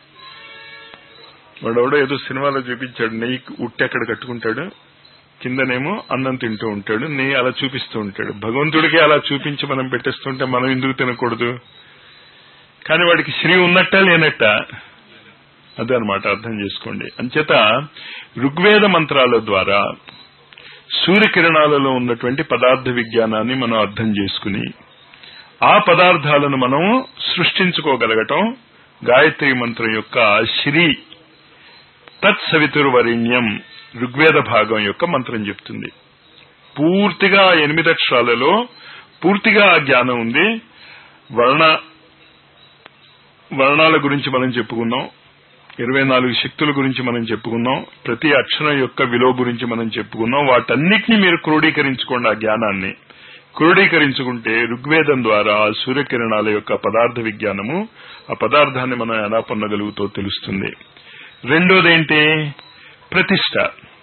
వాడెవడో ఏదో సినిమాలో చూపించాడు, నెయ్యి ఉట్టి అక్కడ కట్టుకుంటాడు, కిందనేమో అన్నం తింటూ ఉంటాడు, నెయ్యి అలా చూపిస్తూ ఉంటాడు. భగవంతుడికి అలా చూపించి మనం పెట్టేస్తుంటే మనం ఎందుకు తినకూడదు? కానీ వాడికి శ్రీ ఉన్నట్ట లేనట్ట? అదే అనమాట, అర్థం చేసుకోండి. అంచేత ఋగ్వేద మంత్రాల ద్వారా సూర్యకిరణాలలో ఉన్నటువంటి పదార్థ విజ్ఞానాన్ని మనం అర్థం చేసుకుని ఆ పదార్థాలను మనం సృష్టించుకోగలగటం గాయత్రి మంత్రం యొక్క శ్రీ తత్సవితుర్వరిణ్యం ఋగ్వేద భాగం యొక్క మంత్రం చెప్తుంది. పూర్తిగా ఎనిమిది అక్షరాలలో పూర్తిగా ఆ జ్ఞానం ఉంది. వర్ణ వర్ణాల గురించి మనం చెప్పుకున్నాం, ఇరవై నాలుగు శక్తుల గురించి మనం చెప్పుకున్నాం, ప్రతి అక్షరం యొక్క విలువ గురించి మనం చెప్పుకున్నాం. వాటన్నిటినీ మీరు క్రోడీకరించుకోండి. ఆ జ్ఞానాన్ని క్రోడీకరించుకుంటే ఋగ్వేదం ద్వారా సూర్యకిరణాల యొక్క పదార్థ విజ్ఞానము, ఆ పదార్థాన్ని మనం ఎలా పొందగలుగుతో తెలుస్తుంది. రెండోదేంటి? ప్రతిష్ట.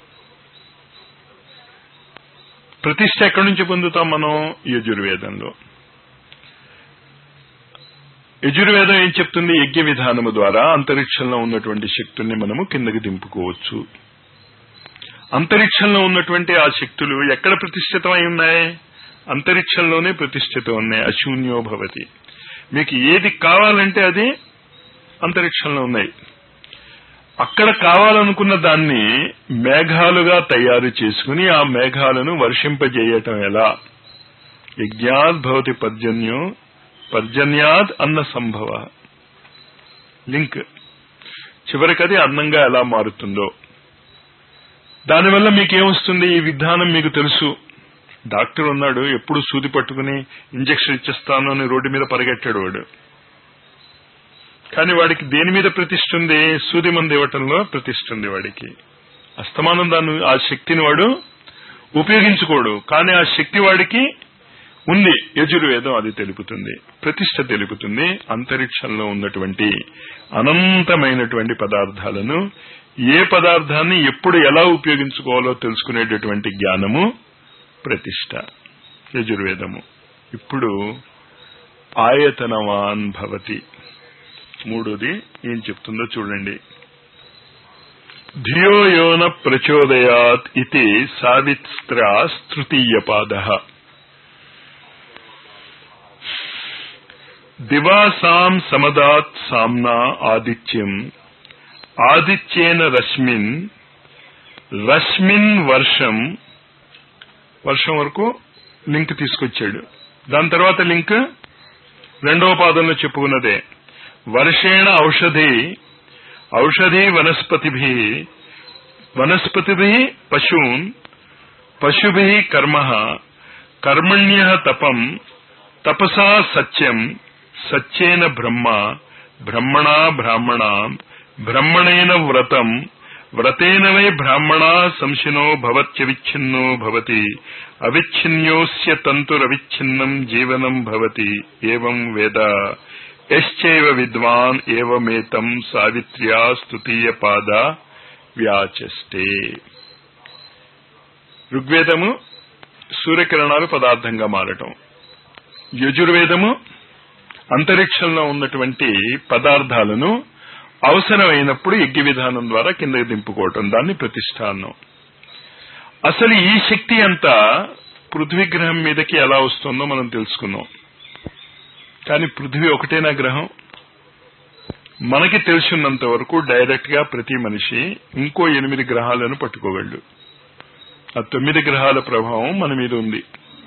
ప్రతిష్ట ఎక్కడి నుంచి పొందుతాం మనం? యజుర్వేదంలో. యజుర్వేదం ఏం చెప్తుంది? యజ్ఞ విధానము ద్వారా అంతరిక్షంలో ఉన్నటువంటి శక్తుల్ని మనము కిందకి దింపుకోవచ్చు. అంతరిక్షంలో ఉన్నటువంటి ఆ శక్తులు ఎక్కడ ప్రతిష్ఠితమై ఉన్నాయి? అంతరిక్షంలోనే ప్రతిష్ఠితం ఉన్నాయి. అశూన్యో భవతి. మీకు ఏది కావాలంటే అది అంతరిక్షంలో ఉన్నాయి. అక్కడ కావాలనుకున్న దాన్ని మేఘాలుగా తయారు చేసుకుని ఆ మేఘాలను వర్షింపజేయటం ఎలా? యజ్ఞాద్ భవతి పర్జన్యో పర్జన్యాద్ అన్న సంభవ. లింక్ చివరికి అది అన్నంగా ఎలా మారుతుందో. దానివల్ల మీకేమొస్తుంది? ఈ విధానం మీకు తెలుసు. డాక్టర్ ఉన్నాడు, ఎప్పుడు సూది పట్టుకుని ఇంజక్షన్ ఇచ్చేస్తాను అని రోడ్డు మీద పరిగెట్టాడు వాడు. కానీ వాడికి దేని మీద ప్రతిష్ఠ ఉంది? సూది మందు ఇవ్వటంలో ప్రతిష్ఠ ఉంది వాడికి. అస్తమానం దాన్ని, ఆ శక్తిని వాడు ఉపయోగించుకోడు, కానీ ఆ శక్తి వాడికి ఉంది. యజుర్వేదం అది తెలుపుతుంది, ప్రతిష్ఠ తెలుపుతుంది. అంతరిక్షంలో ఉన్నటువంటి అనంతమైనటువంటి పదార్థాలను, ఏ పదార్థాన్ని ఎప్పుడు ఎలా ఉపయోగించుకోవాలో తెలుసుకునేటటువంటి జ్ఞానము ప్రతిష్ఠ, యజుర్వేదము. ఇప్పుడు ఆయతనవాన్ భవతి. మూడోది ఏం చెప్తుందో చూడండి. ధియో యోన ప్రచోదయాత్ ఇది సావిత్రా తృతీయ పాద. దివాసాం సమదాత్ సామ్నా ఆదిత్యం ఆదిత్యేన రశ్మిన్ రశ్మిన్ వర్షం. వర్షం వరకు లింక్ తీసుకొచ్చాడు. దాని తర్వాత లింక్ రెండవ పాదంలో చెప్పుకున్నదే. వర్షేణ ఔషధి ఔషధి వనస్పతిభి వనస్పతిభి పశూన్ పశుభి కర్మ కర్మణ్య తపం తపసా సత్యం సత్యేన బ్రహ్మ బ్రహ్మణా బ్రాహ్మణ బ్రహ్మణేన వ్రతం వ్రతేన వై బ్రాహ్మణా సంశినో భవత్యవిచ్ఛిన్నో భవతి అవిచ్ఛిన్యోస్య తంతురవిచ్ఛిన్నం జీవనం భవతి. ఏవం వేద యశ్చైవ విద్వాన్ ఏవమేతం సావిత్ర్యా స్తుతీయ పాద వ్యాచష్టే. ఋగ్వేదము సూర్యకిరణాలు పదార్థంగా మారటం, యజుర్వేదము అంతరిక్షంలో ఉన్నటువంటి పదార్థాలను అవసరమైనప్పుడు యజ్ఞ విధానం ద్వారా కిందకి దింపుకోవటం, దాన్ని ప్రతిష్టానం. అసలు ఈ శక్తి అంతా పృథ్వీ గ్రహం మీదకి ఎలా వస్తుందో మనం తెలుసుకున్నాం. కానీ పృథ్వీ ఒకటేనా గ్రహం? మనకి తెలుసున్నంత వరకు డైరెక్ట్ గా ప్రతి మనిషి ఇంకో ఎనిమిది గ్రహాలను పట్టుకోగలడు. ఆ తొమ్మిది గ్రహాల ప్రభావం మన మీద ఉంది.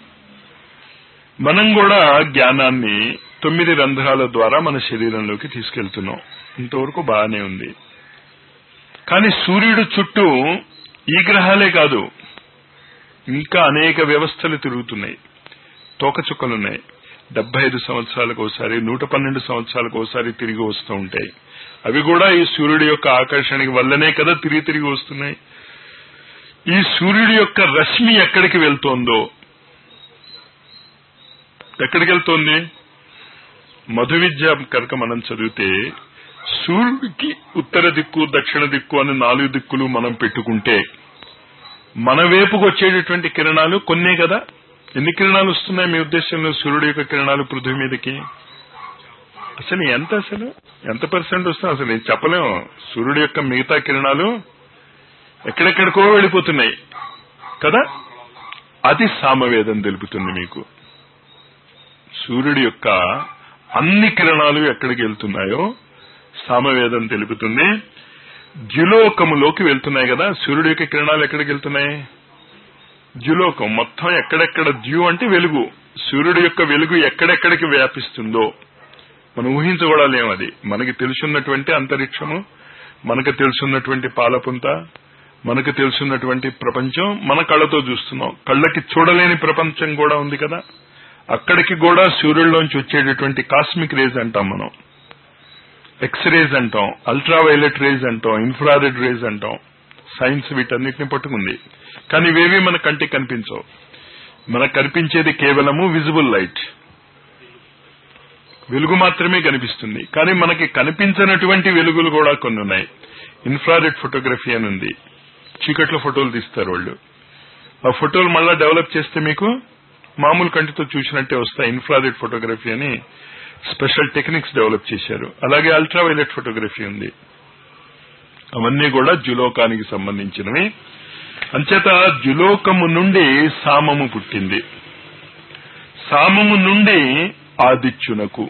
మనం కూడా జ్ఞానాన్ని తొమ్మిది రంధ్రాల ద్వారా మన శరీరంలోకి తీసుకెళ్తున్నాం. ఇంతవరకు బాగానే ఉంది. కానీ సూర్యుడు చుట్టూ ఈ గ్రహాలే కాదు, ఇంకా అనేక వ్యవస్థలు తిరుగుతున్నాయి. తోకచుక్కలున్నాయి. డెబ్బై ఐదు సంవత్సరాలకు ఒకసారి, నూట పన్నెండు సంవత్సరాలకు ఒకసారి తిరిగి వస్తూ ఉంటాయి. అవి కూడా ఈ సూర్యుడి యొక్క ఆకర్షణకి వల్లనే కదా తిరిగి తిరిగి వస్తున్నాయి. ఈ సూర్యుడి యొక్క రశ్మి ఎక్కడికి వెళ్తోందో, ఎక్కడికి వెళ్తోంది? మధు విద్య కనుక మనం చదివితే సూర్యుడికి ఉత్తర దిక్కు దక్షిణ దిక్కు అని నాలుగు దిక్కులు మనం పెట్టుకుంటే మన వైపుకు వచ్చేటటువంటి కిరణాలు కొన్నే కదా. ఎన్ని కిరణాలు వస్తున్నాయి మీ ఉద్దేశంలో సూర్యుడి యొక్క కిరణాలు పృథ్వీ మీదకి? అసలు ఎంత అసలు ఎంత పర్సెంట్ వస్తుంది అసలు నేను చెప్పలేము. సూర్యుడి యొక్క మిగతా కిరణాలు ఎక్కడెక్కడికో వెళ్ళిపోతున్నాయి కదా. అది సామవేదం తెలుపుతుంది మీకు. సూర్యుడి యొక్క అన్ని కిరణాలు ఎక్కడికి వెళ్తున్నాయో సామవేదం తెలుపుతుంది. ద్యులోకములోకి వెళ్తున్నాయి కదా. సూర్యుడి యొక్క కిరణాలు ఎక్కడికి వెళ్తున్నాయి? ద్యులోకం మొత్తం. ఎక్కడెక్కడ ద్యు అంటే వెలుగు. సూర్యుడి యొక్క వెలుగు ఎక్కడెక్కడికి వ్యాపిస్తుందో మనం ఊహించకూడలేం. అది మనకి తెలుసున్నటువంటి అంతరిక్షము, మనకు తెలుసున్నటువంటి పాలపుంత, మనకు తెలుసున్నటువంటి ప్రపంచం మన కళ్ళతో చూస్తున్నాం. కళ్ళకి చూడలేని ప్రపంచం కూడా ఉంది కదా. అక్కడికి కూడా సూర్యుడిలోంచి వచ్చేటటువంటి కాస్మిక్ రేజ్ అంటాం మనం, ఎక్స్రేజ్ అంటాం, అల్ట్రావైలెట్ రేజ్ అంటాం, ఇన్ఫ్రారెడ్ రేజ్ అంటాం. సైన్స్ వీటన్నిటిని పట్టుకుంది. కానీ ఇవేవి మన కంటికి కనిపించవు. మనకు కనిపించేది కేవలము విజిబుల్ లైట్, వెలుగు మాత్రమే కనిపిస్తుంది. కానీ మనకి కనిపించినటువంటి వెలుగులు కూడా కొన్ని ఉన్నాయి. ఇన్ఫ్రారెడ్ ఫోటోగ్రఫీ అని ఉంది, చీకట్లో ఫోటోలు తీస్తారు వాళ్ళు. ఆ ఫోటోలు మళ్ళా డెవలప్ చేస్తే మీకు మామూలు కంటితో చూసినట్టే వస్తాయి. ఇన్ఫ్రారెడ్ ఫోటోగ్రఫీ అని స్పెషల్ టెక్నిక్స్ డెవలప్ చేశారు. అలాగే అల్ట్రావైలెట్ ఫోటోగ్రఫీ ఉంది. అవన్నీ కూడా జులోకానికి సంబంధించినవి. అంచేత జులోకము నుండి సామము పుట్టింది, సామము నుండి ఆదిత్యునకు,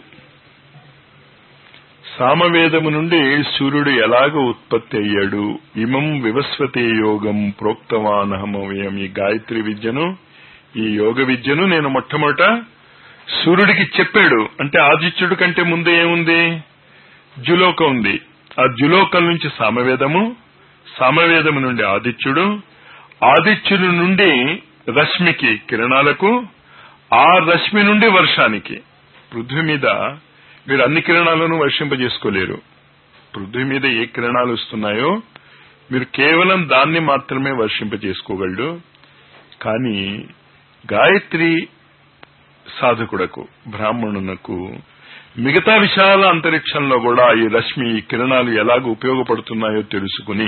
సామవేదము నుండి సూర్యుడు ఎలాగ ఉత్పత్తి అయ్యాడు. ఇమం వివస్వతే యోగం ప్రోక్తవానహమవ్యం. ఈ గాయత్రి విద్యను, ఈ యోగ విద్యను నేను మొట్టమొదట సూర్యుడికి చెప్పాడు. అంటే ఆదిత్యుడి కంటే ముందు ఏముంది? జులోకం ఉంది. ఆ జులోకం నుంచి సామవేదము, సామవేదము నుండి ఆదిత్యుడు, ఆదిత్యుడి నుండి రశ్మికి, కిరణాలకు, ఆ రశ్మి నుండి వర్షానికి. పృథ్వీ మీద మీరు అన్ని కిరణాలను వర్షింపజేసుకోలేరు. పృథ్వీ మీద ఏ కిరణాలు వస్తున్నాయో మీరు కేవలం దాన్ని మాత్రమే వర్షింపజేసుకోగలడు. కానీ గాయత్రి సాధకుడకు, బ్రాహ్మణునకు మిగతా విశాల అంతరిక్షంలో కూడా ఈ రశ్మి, ఈ కిరణాలు ఎలాగ ఉపయోగపడుతున్నాయో తెలుసుకుని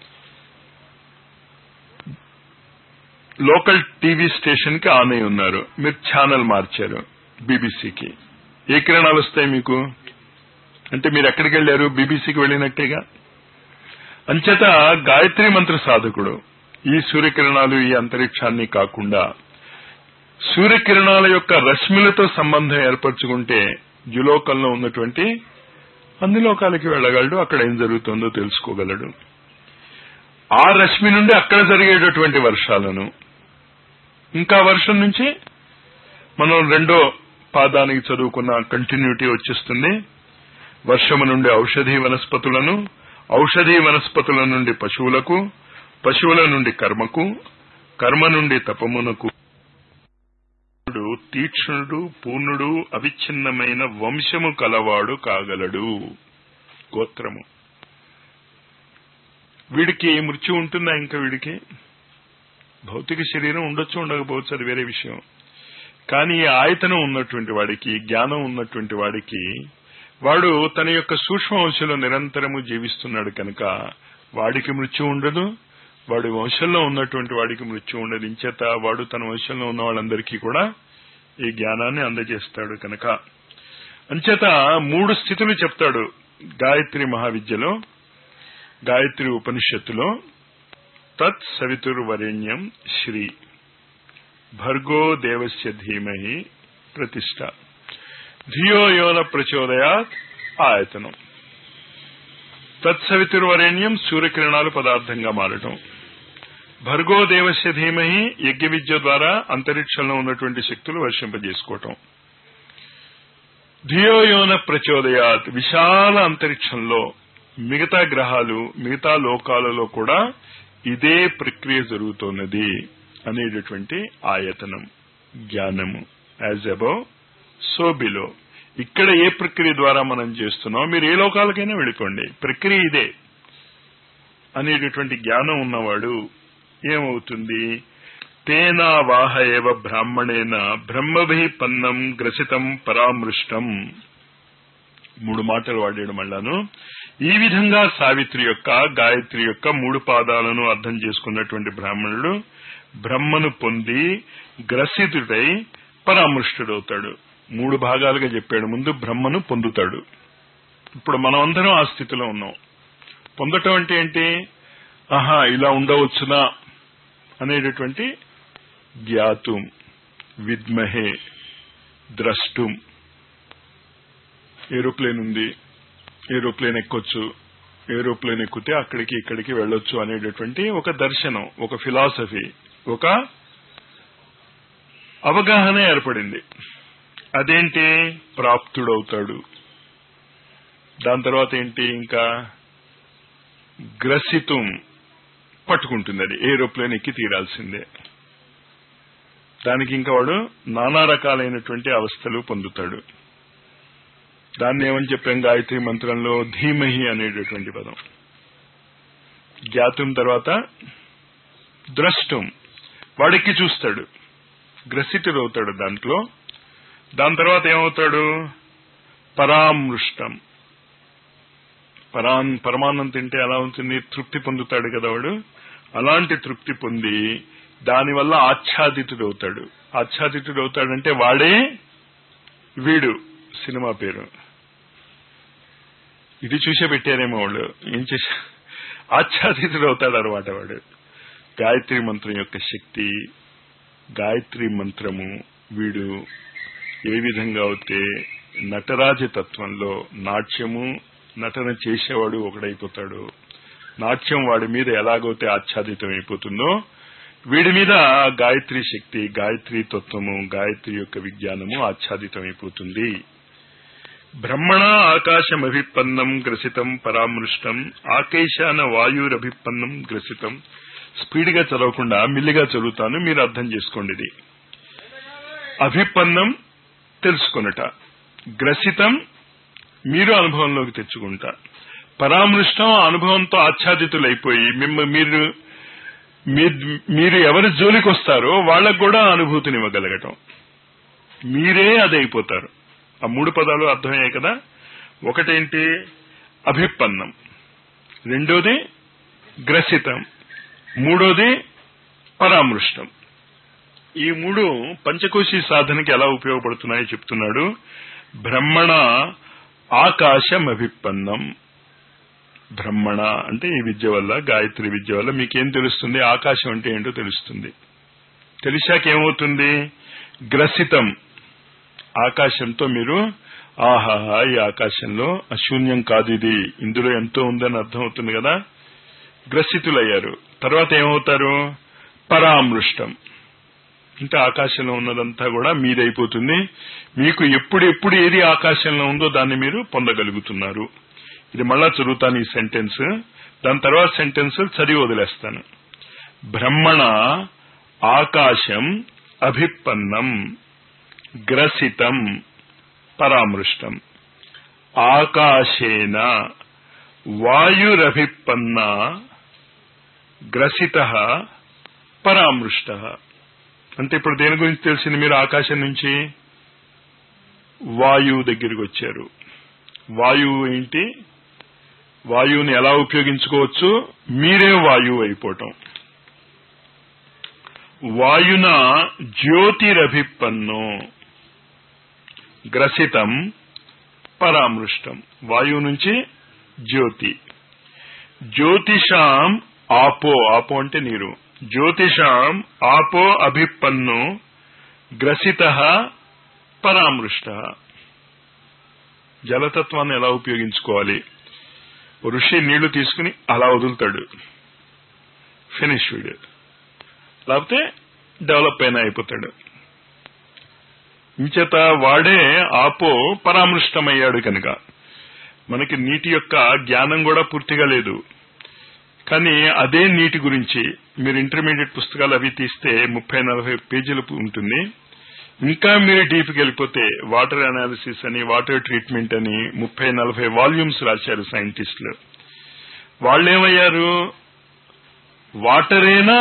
లోకల్ టీవీ స్టేషన్ కి ఆన్ అయి ఉన్నారు. మీరు ఛానల్ మార్చారు బీబీసీకి. ఏ కిరణాలు వస్తాయి మీకు? అంటే మీరు ఎక్కడికి వెళ్లారు? బీబీసీకి వెళ్ళినట్టేగా. అంచేత గాయత్రి మంత్ర సాధకుడు ఈ సూర్యకిరణాలు, ఈ అంతరిక్షాన్ని కాకుండా సూర్యకిరణాల యొక్క రశ్మిలతో సంబంధం ఏర్పరచుకుంటే జులోకంలో ఉన్నటువంటి అన్ని లోకాలకి వెళ్ళగలడు. అక్కడ ఏం జరుగుతుందో తెలుసుకోగలడు. ఆ రశ్మి నుండి అక్కడ జరిగేటటువంటి వర్షాలను, ఇంకా వర్షం నుంచి మనం రెండో పాదానికి చదువుకున్న కంటిన్యూటీ వచ్చేస్తుంది. వర్షము నుండి ఔషధీ వనస్పతులను, ఔషధీ వనస్పతుల నుండి పశువులకు, పశువుల నుండి కర్మకు, కర్మ నుండి తపమునకు. తీక్ష్ణుడు, పూర్ణుడు, అవిచ్ఛిన్నమైన వంశము కలవాడు కాగలడు. గోత్రము. వీడికి మృత్యు ఉంటుందా? ఇంకా వీడికి భౌతిక శరీరం ఉండొచ్చు, ఉండకపోవచ్చు, అది వేరే విషయం. కానీ ఆయతనం ఉన్నటువంటి వాడికి, జ్ఞానం ఉన్నటువంటి వాడికి, వాడు తన యొక్క సూక్ష్మ వంశంలో నిరంతరము జీవిస్తున్నాడు కనుక వాడికి మృత్యు ఉండదు. వాడి వంశంలో ఉన్నటువంటి వాడికి మృత్యు ఉండదు. ఇంచేత వాడు తన వంశంలో ఉన్న వాళ్ళందరికీ కూడా ఈ జ్ఞానాన్ని అందజేస్తాడు కనుక. అంచేత మూడు స్థితులు చెప్తాడు గాయత్రి మహావిద్యలో, గాయత్రి ఉపనిషత్తులో. తత్ సవితుర్వరేణ్యం శ్రీ భర్గో దేవస్య ధీమహి ప్రతిష్ట ధియో యోన ప్రచోదయాత్ ఆయతనం. తత్సవితుర్వరేణ్యం సూర్యకిరణాలు పదార్థంగా మారటం. భర్గో దేవస్య ధీమహి యజ్ఞ విద్య ద్వారా అంతరిక్షంలో ఉన్నటువంటి శక్తులు వర్షింపజేసుకోవటం. ధియో యోన ప్రచోదయాత్ విశాల అంతరిక్షంలో మిగతా గ్రహాలు, మిగతా లోకాలలో కూడా ఇదే ప్రక్రియ జరుగుతున్నది అనేటటువంటి ఆయతనం, జ్ఞానము. As above so below. ఇక్కడ ఏ ప్రక్రియ ద్వారా మనం చేస్తున్నాం, మీరు ఏ లోకాలకైనా వెళ్ళిపోండి, ప్రక్రియ ఇదే అనేటటువంటి జ్ఞానం ఉన్నవాడు ఏమవుతుంది? తేనా వాహ ఏవ బ్రాహ్మణేన బ్రహ్మభి పన్నం గ్రసితం పరామృష్టం. మూడు మాటలు వాడాడు మళ్ళాను. ఈ విధంగా సావిత్రి యొక్క, గాయత్రి యొక్క మూడు పాదాలను అర్థం చేసుకున్నటువంటి బ్రాహ్మణుడు బ్రహ్మను పొంది గ్రసితుడై పరామృష్టుడవుతాడు. మూడు భాగాలుగా చెప్పాడు. ముందు బ్రహ్మను పొందుతాడు. ఇప్పుడు మనం అందరం ఆ స్థితిలో ఉన్నాం. పొందటం అంటే ఏంటి? ఆహా, ఇలా ఉండవచ్చునా అనేటటువంటి జ్ఞాతుం, విద్మహే, ద్రష్టుం. ఏరోప్లేన్ ఉంది, ఏరోప్లేన్ ఎక్కొచ్చు, ఏరోప్లేన్ ఎక్కితే అక్కడికి ఇక్కడికి వెళ్ళొచ్చు అనేటటువంటి ఒక దర్శనం, ఒక ఫిలాసఫీ, ఒక అవగాహన ఏర్పడింది. అదేంటి? ప్రాప్తుడవుతాడు. దాని తర్వాత ఏంటి? ఇంకా గ్రసితం పట్టుకుంటుంది. అది ఏరోప్లేన్ ఎక్కి తీరాల్సిందే. దానికి ఇంకా వాడు నానా రకాలైనటువంటి అవస్థలు పొందుతాడు. దాన్ని ఏమని చెప్పాం గాయత్రి మంత్రంలో? ధీమహి అనేటటువంటి పదం. జ్ఞాతం తర్వాత ద్రష్టం, వాడెక్కి చూస్తాడు, గ్రసితుడు అవుతాడు దాంట్లో. దాని తర్వాత ఏమవుతాడు? పరామృష్టం. పరాన్ పరమాన్నం తింటే ఎలా ఉంటుంది? తృప్తి పొందుతాడు కదా వాడు. అలాంటి తృప్తి పొంది దానివల్ల ఆచ్ఛాదితుడు అవుతాడు. ఆచ్ఛాదితుడు అవుతాడంటే వాడే వీడు. సినిమా పేరు ఇది చూసే పెట్టారేమో వాళ్ళు. ఏం చేసా ఆచ్ఛాదితుడు అవుతాడు అనమాట వాడు. గాయత్రి మంత్రం యొక్క శక్తి, గాయత్రి మంత్రము వీడు ఏ విధంగా అయితే నటరాజ తత్వంలో నాట్యము నటన చేసేవాడు ఒకడైపోతాడు. నాట్యం వాడి మీద ఎలాగైతే ఆచ్ఛాదితం అయిపోతుందో వీడి మీద గాయత్రి శక్తి, గాయత్రి తత్వము, గాయత్రి యొక్క విజ్ఞానము ఆచ్ఛాదితం అయిపోతుంది. బ్రహ్మణ ఆకాశమభిపన్నం గ్రసితం పరామృష్టం ఆకేశాన వాయురభిపన్నం గ్రసితం. స్పీడ్ గా చదవకుండా మిల్లిగా చదువుతాను, మీరు అర్థం చేసుకోండి. ఇది అభిపన్నం తెలుసుకొనుట, గ్రసితం మీరు అనుభవంలోకి తెచ్చుకుంటా, పరామృష్టం అనుభవంతో ఆచ్ఛాదితులైపోయి మిమ్మ మీరు మీరు ఎవరి జోలికి వస్తారో వాళ్ళకు కూడా అనుభూతినివ్వగలగటం, మీరే అదైపోతారు. ఆ మూడు పదాలు అర్థమయ్యాయి కదా. ఒకటేంటి? అభిపన్నం, రెండోది గ్రసితం, మూడోది పరామృష్టం. ఈ మూడు పంచకోశీ సాధనకి ఎలా ఉపయోగపడుతున్నాయో చెప్తున్నాడు. బ్రహ్మణ ఆకాశమభిపన్నం. బ్రహ్మణ అంటే ఈ విద్య వల్ల, గాయత్రి విద్య వల్ల మీకేం తెలుస్తుంది? ఆకాశం అంటే ఏంటో తెలుస్తుంది. తెలిసాక ఏమవుతుంది? గ్రసితం. ఆకాశంతో మీరు ఆహాహా ఈ ఆకాశంలో అశూన్యం కాదు ఇది, ఇందులో ఎంతో ఉందని అర్థం అవుతుంది కదా. గ్రసితులయ్యారు. తర్వాత ఏమవుతారు? పరామృష్టం అంటే ఆకాశంలో ఉన్నదంతా కూడా మీదైపోతుంది. మీకు ఎప్పుడు ఎప్పుడు ఏది ఆకాశంలో ఉందో దాన్ని మీరు పొందగలుగుతున్నారు. ఇది మళ్ళా చదువుతాను ఈ సెంటెన్స్, దాని తర్వాత సెంటెన్స్ చదివి వదిలేస్తాను. బ్రహ్మణ ఆకాశం అభిపన్నం గ్రసితం పరామృష్టం ఆకాశేన వాయురభిపన్న గ్రసిత పరామృష్ట. అంటే ఇప్పుడు దేని గురించి తెలిసింది? మీరు ఆకాశం నుంచి వాయువు దగ్గరికి వచ్చారు. వాయువు ఏంటి? వాయువుని ఎలా ఉపయోగించుకోవచ్చు? మీరే వాయువు అయిపోవటం. వాయున జ్యోతిరభిపన్నో గ్రసితం పరామృష్టం. వాయువు నుంచి జ్యోతి. జ్యోతిషాం ఆపో, ఆపో అంటే నీరు. జ్యోతిషాం ఆపో అభిపన్నో గ్రసిత పరామృష్ట. జలతత్వాన్ని ఎలా ఉపయోగించుకోవాలి? ఋషి నీళ్లు తీసుకుని అలా వదులుతాడు, ఫినిష్ వీడు. లేకపోతే డెవలప్ అయినా అయిపోతాడు. ఇంచేత వాడే ఆపో పరామృష్టమయ్యాడు కనుక మనకి నీటి యొక్క జ్ఞానం కూడా పూర్తిగా లేదు. కానీ అదే నీటి గురించి మీరు ఇంటర్మీడియట్ పుస్తకాలు అవి తీస్తే ముప్పై నలభై పేజీలు ఉంటుంది. ఇంకా మీరు డీప్కి వెళ్ళిపోతే వాటర్ అనాలిసిస్ అని, వాటర్ ట్రీట్మెంట్ అని ముప్పై నలభై వాల్యూమ్స్ రాశారు సైంటిస్టులు. వాళ్ళేమయ్యారు? వాటరేనా,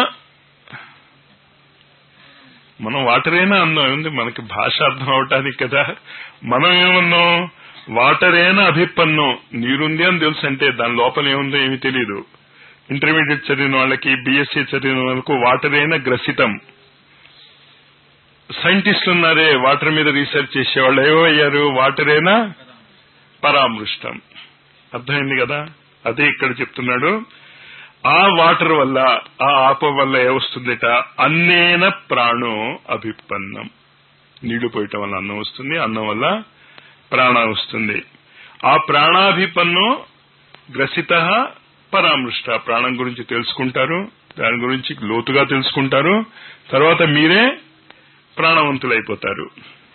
మనం వాటరేనా అన్నాం. ఏముంది మనకి భాష అర్థం అవటానికి కదా. మనం ఏమన్నాం? వాటరేనా అభిపన్నం. నీరుంది అని తెలుసు, అంటే దాని లోపల ఏముందో ఏమీ తెలియదు. ఇంటర్మీడియట్ చదివిన వాళ్ళకి, బీఎస్సీ చదివిన వాళ్ళకు వాటరేనా గ్రసితం. సైంటిస్టులు ఉన్నారే వాటర్ మీద రీసెర్చ్ చేసేవాళ్ళు ఏమయ్యారు? వాటరేనా పరామృష్టం. అర్థమైంది కదా. అదే ఇక్కడ చెప్తున్నాడు. ఆ వాటర్ వల్ల, ఆ ఆప వల్ల ఏమొస్తుందట? అన్నేన ప్రాణో అభిపన్నం. నీళ్లు పోయటం వల్ల అన్నం వస్తుంది, అన్నం వల్ల ప్రాణం వస్తుంది. ఆ ప్రాణాభిపన్నం గ్రసిత పరామృష్ట. ప్రాణం గురించి తెలుసుకుంటారు, దాని గురించి లోతుగా తెలుసుకుంటారు, తర్వాత మీరే ప్రాణవంతులైపోతారు.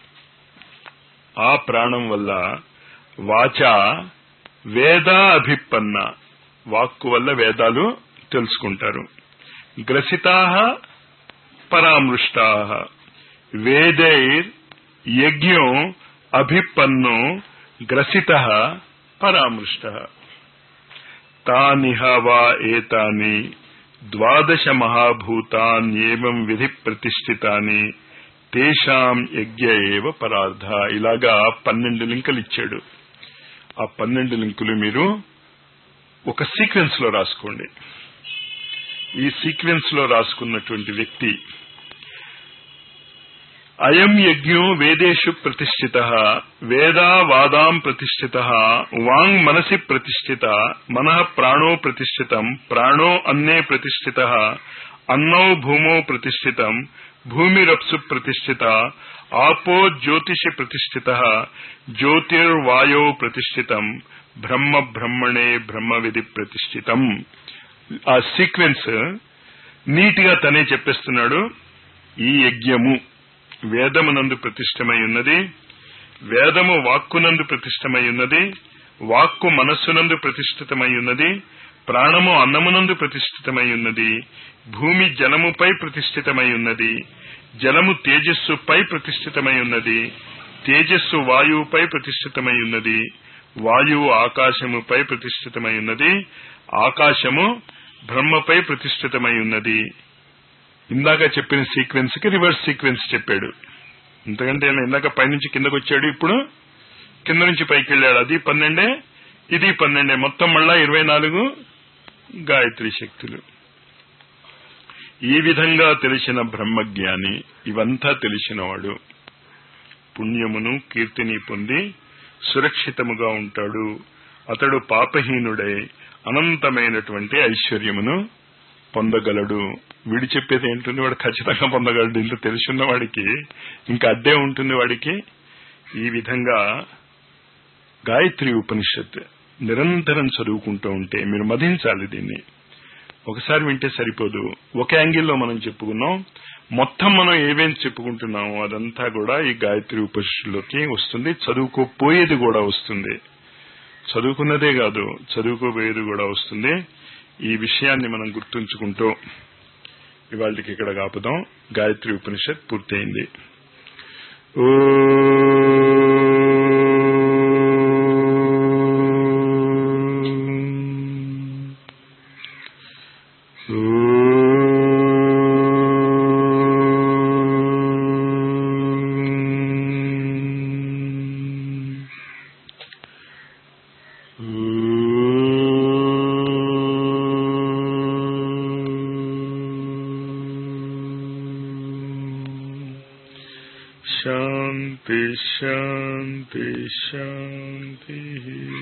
ఆ ప్రాణం వల్ల వాచ వేద అభిపన్న. వాక్కు వల్ల వేదాలు తెలుసుకుంటారు. గ్రసితాః పరామృష్టాః వేదైర్ యజ్ఞో అభిపన్నో గ్రసితః పరామృష్టః తానిహ వా ఏతాని ద్వాదశ మహాభూతాన్యేవం విధి ప్రతిష్ఠితాని తేషాం యజ్ఞ ఏవ పరార్థ. ఇలాగా పన్నెండు లింకులు ఇచ్చాడు. ఆ పన్నెండు లింకులు మీరు ఒక సీక్వెన్స్ లో రాసుకోండి. ఈ సీక్వెన్స్ లో రాసుకున్నటువంటి వ్యక్తి అయం యజ్ఞో వేదేషు ప్రతిష్ఠిత వేదా వాదాం ప్రతిష్ఠిత వాంగ్ మనసి ప్రతిష్ఠిత మనః ప్రాణో ప్రతిష్ఠితం ప్రాణో అన్నే ప్రతిష్ఠిత అన్నౌ భూమౌ ప్రతిష్ఠితం భూమిరప్సు ప్రతిష్ఠిత ఆపో జ్యోతిషి ప్రతిష్ఠిత జ్యోతిర్వాయో ప్రతిష్ఠితం బ్రహ్మ బ్రహ్మణే బ్రహ్మ విధి ప్రతిష్ఠితం. ఆ సీక్వెన్స్ నీట్ గా తనే చెప్పేస్తున్నాడు. ఈ యజ్ఞము వేదమునందు ప్రతిష్టమై ఉన్నది, వేదము వాక్కునందు ప్రతిష్టమై ఉన్నది, వాక్కు మనస్సునందు ప్రతిష్ఠితమై ఉన్నది, ప్రాణము అన్నమునందు ప్రతిష్ఠితమై ఉన్నది, భూమి జలముపై ప్రతిష్ఠితమై ఉన్నది, జలము తేజస్సుపై ప్రతిష్ఠితమై ఉన్నది, తేజస్సు వాయువుపై ప్రతిష్ఠితమై ఉన్నది, వాయువు ఆకాశముపై ప్రతిష్ఠితమై ఉన్నది, ఆకాశము బ్రహ్మపై ప్రతిష్ఠితమై ఉన్నది. ఇందాక చెప్పిన సీక్వెన్స్ కి రివర్స్ సీక్వెన్స్ చెప్పాడు. ఎందుకంటే ఇందాక పైనుంచి కిందకు వచ్చాడు, ఇప్పుడు కింద నుంచి పైకి వెళ్ళాడు. అది పన్నెండే, ఇది పన్నెండే, మొత్తం మళ్ళా ఇరవై నాలుగు గాయత్రి శక్తులు. ఈ విధంగా తెలిసిన బ్రహ్మజ్ఞాని, ఇవంతా తెలిసినవాడు పుణ్యమును కీర్తిని పొంది సురక్షితముగా ఉంటాడు. అతడు పాపహీనుడై అనంతమైనటువంటి ఐశ్వర్యమును పొందగలడు. వీడు చెప్పేది ఏంటుంది, వాడు ఖచ్చితంగా పొందగలడు. ఇంత తెలుసున్న వాడికి ఇంకా అడ్డే ఉంటుంది వాడికి. ఈ విధంగా గాయత్రి ఉపనిషత్ నిరంతరం చదువుకుంటూ ఉంటే మీరు మధించాలి. దీన్ని ఒకసారి వింటే సరిపోదు. ఒక యాంగిల్లో మనం చెప్పుకున్నాం, మొత్తం మనం ఏమేం చెప్పుకుంటున్నామో అదంతా కూడా ఈ గాయత్రి ఉపనిషత్తులోకి వస్తుంది. చదువుకోపోయేది కూడా వస్తుంది, చదువుకున్నదే కాదు చదువుకోపోయేది కూడా వస్తుంది. ఈ విషయాన్ని మనం గుర్తుంచుకుంటూ ఇవాళకి ఇక్కడ ఆపుదాం. గాయత్రి ఉపనిషత్ పూర్తయింది. ఓ శాంతి శాంతి శాంతి.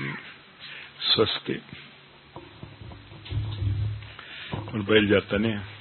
స్వస్తి. బయలుదేరుతానే.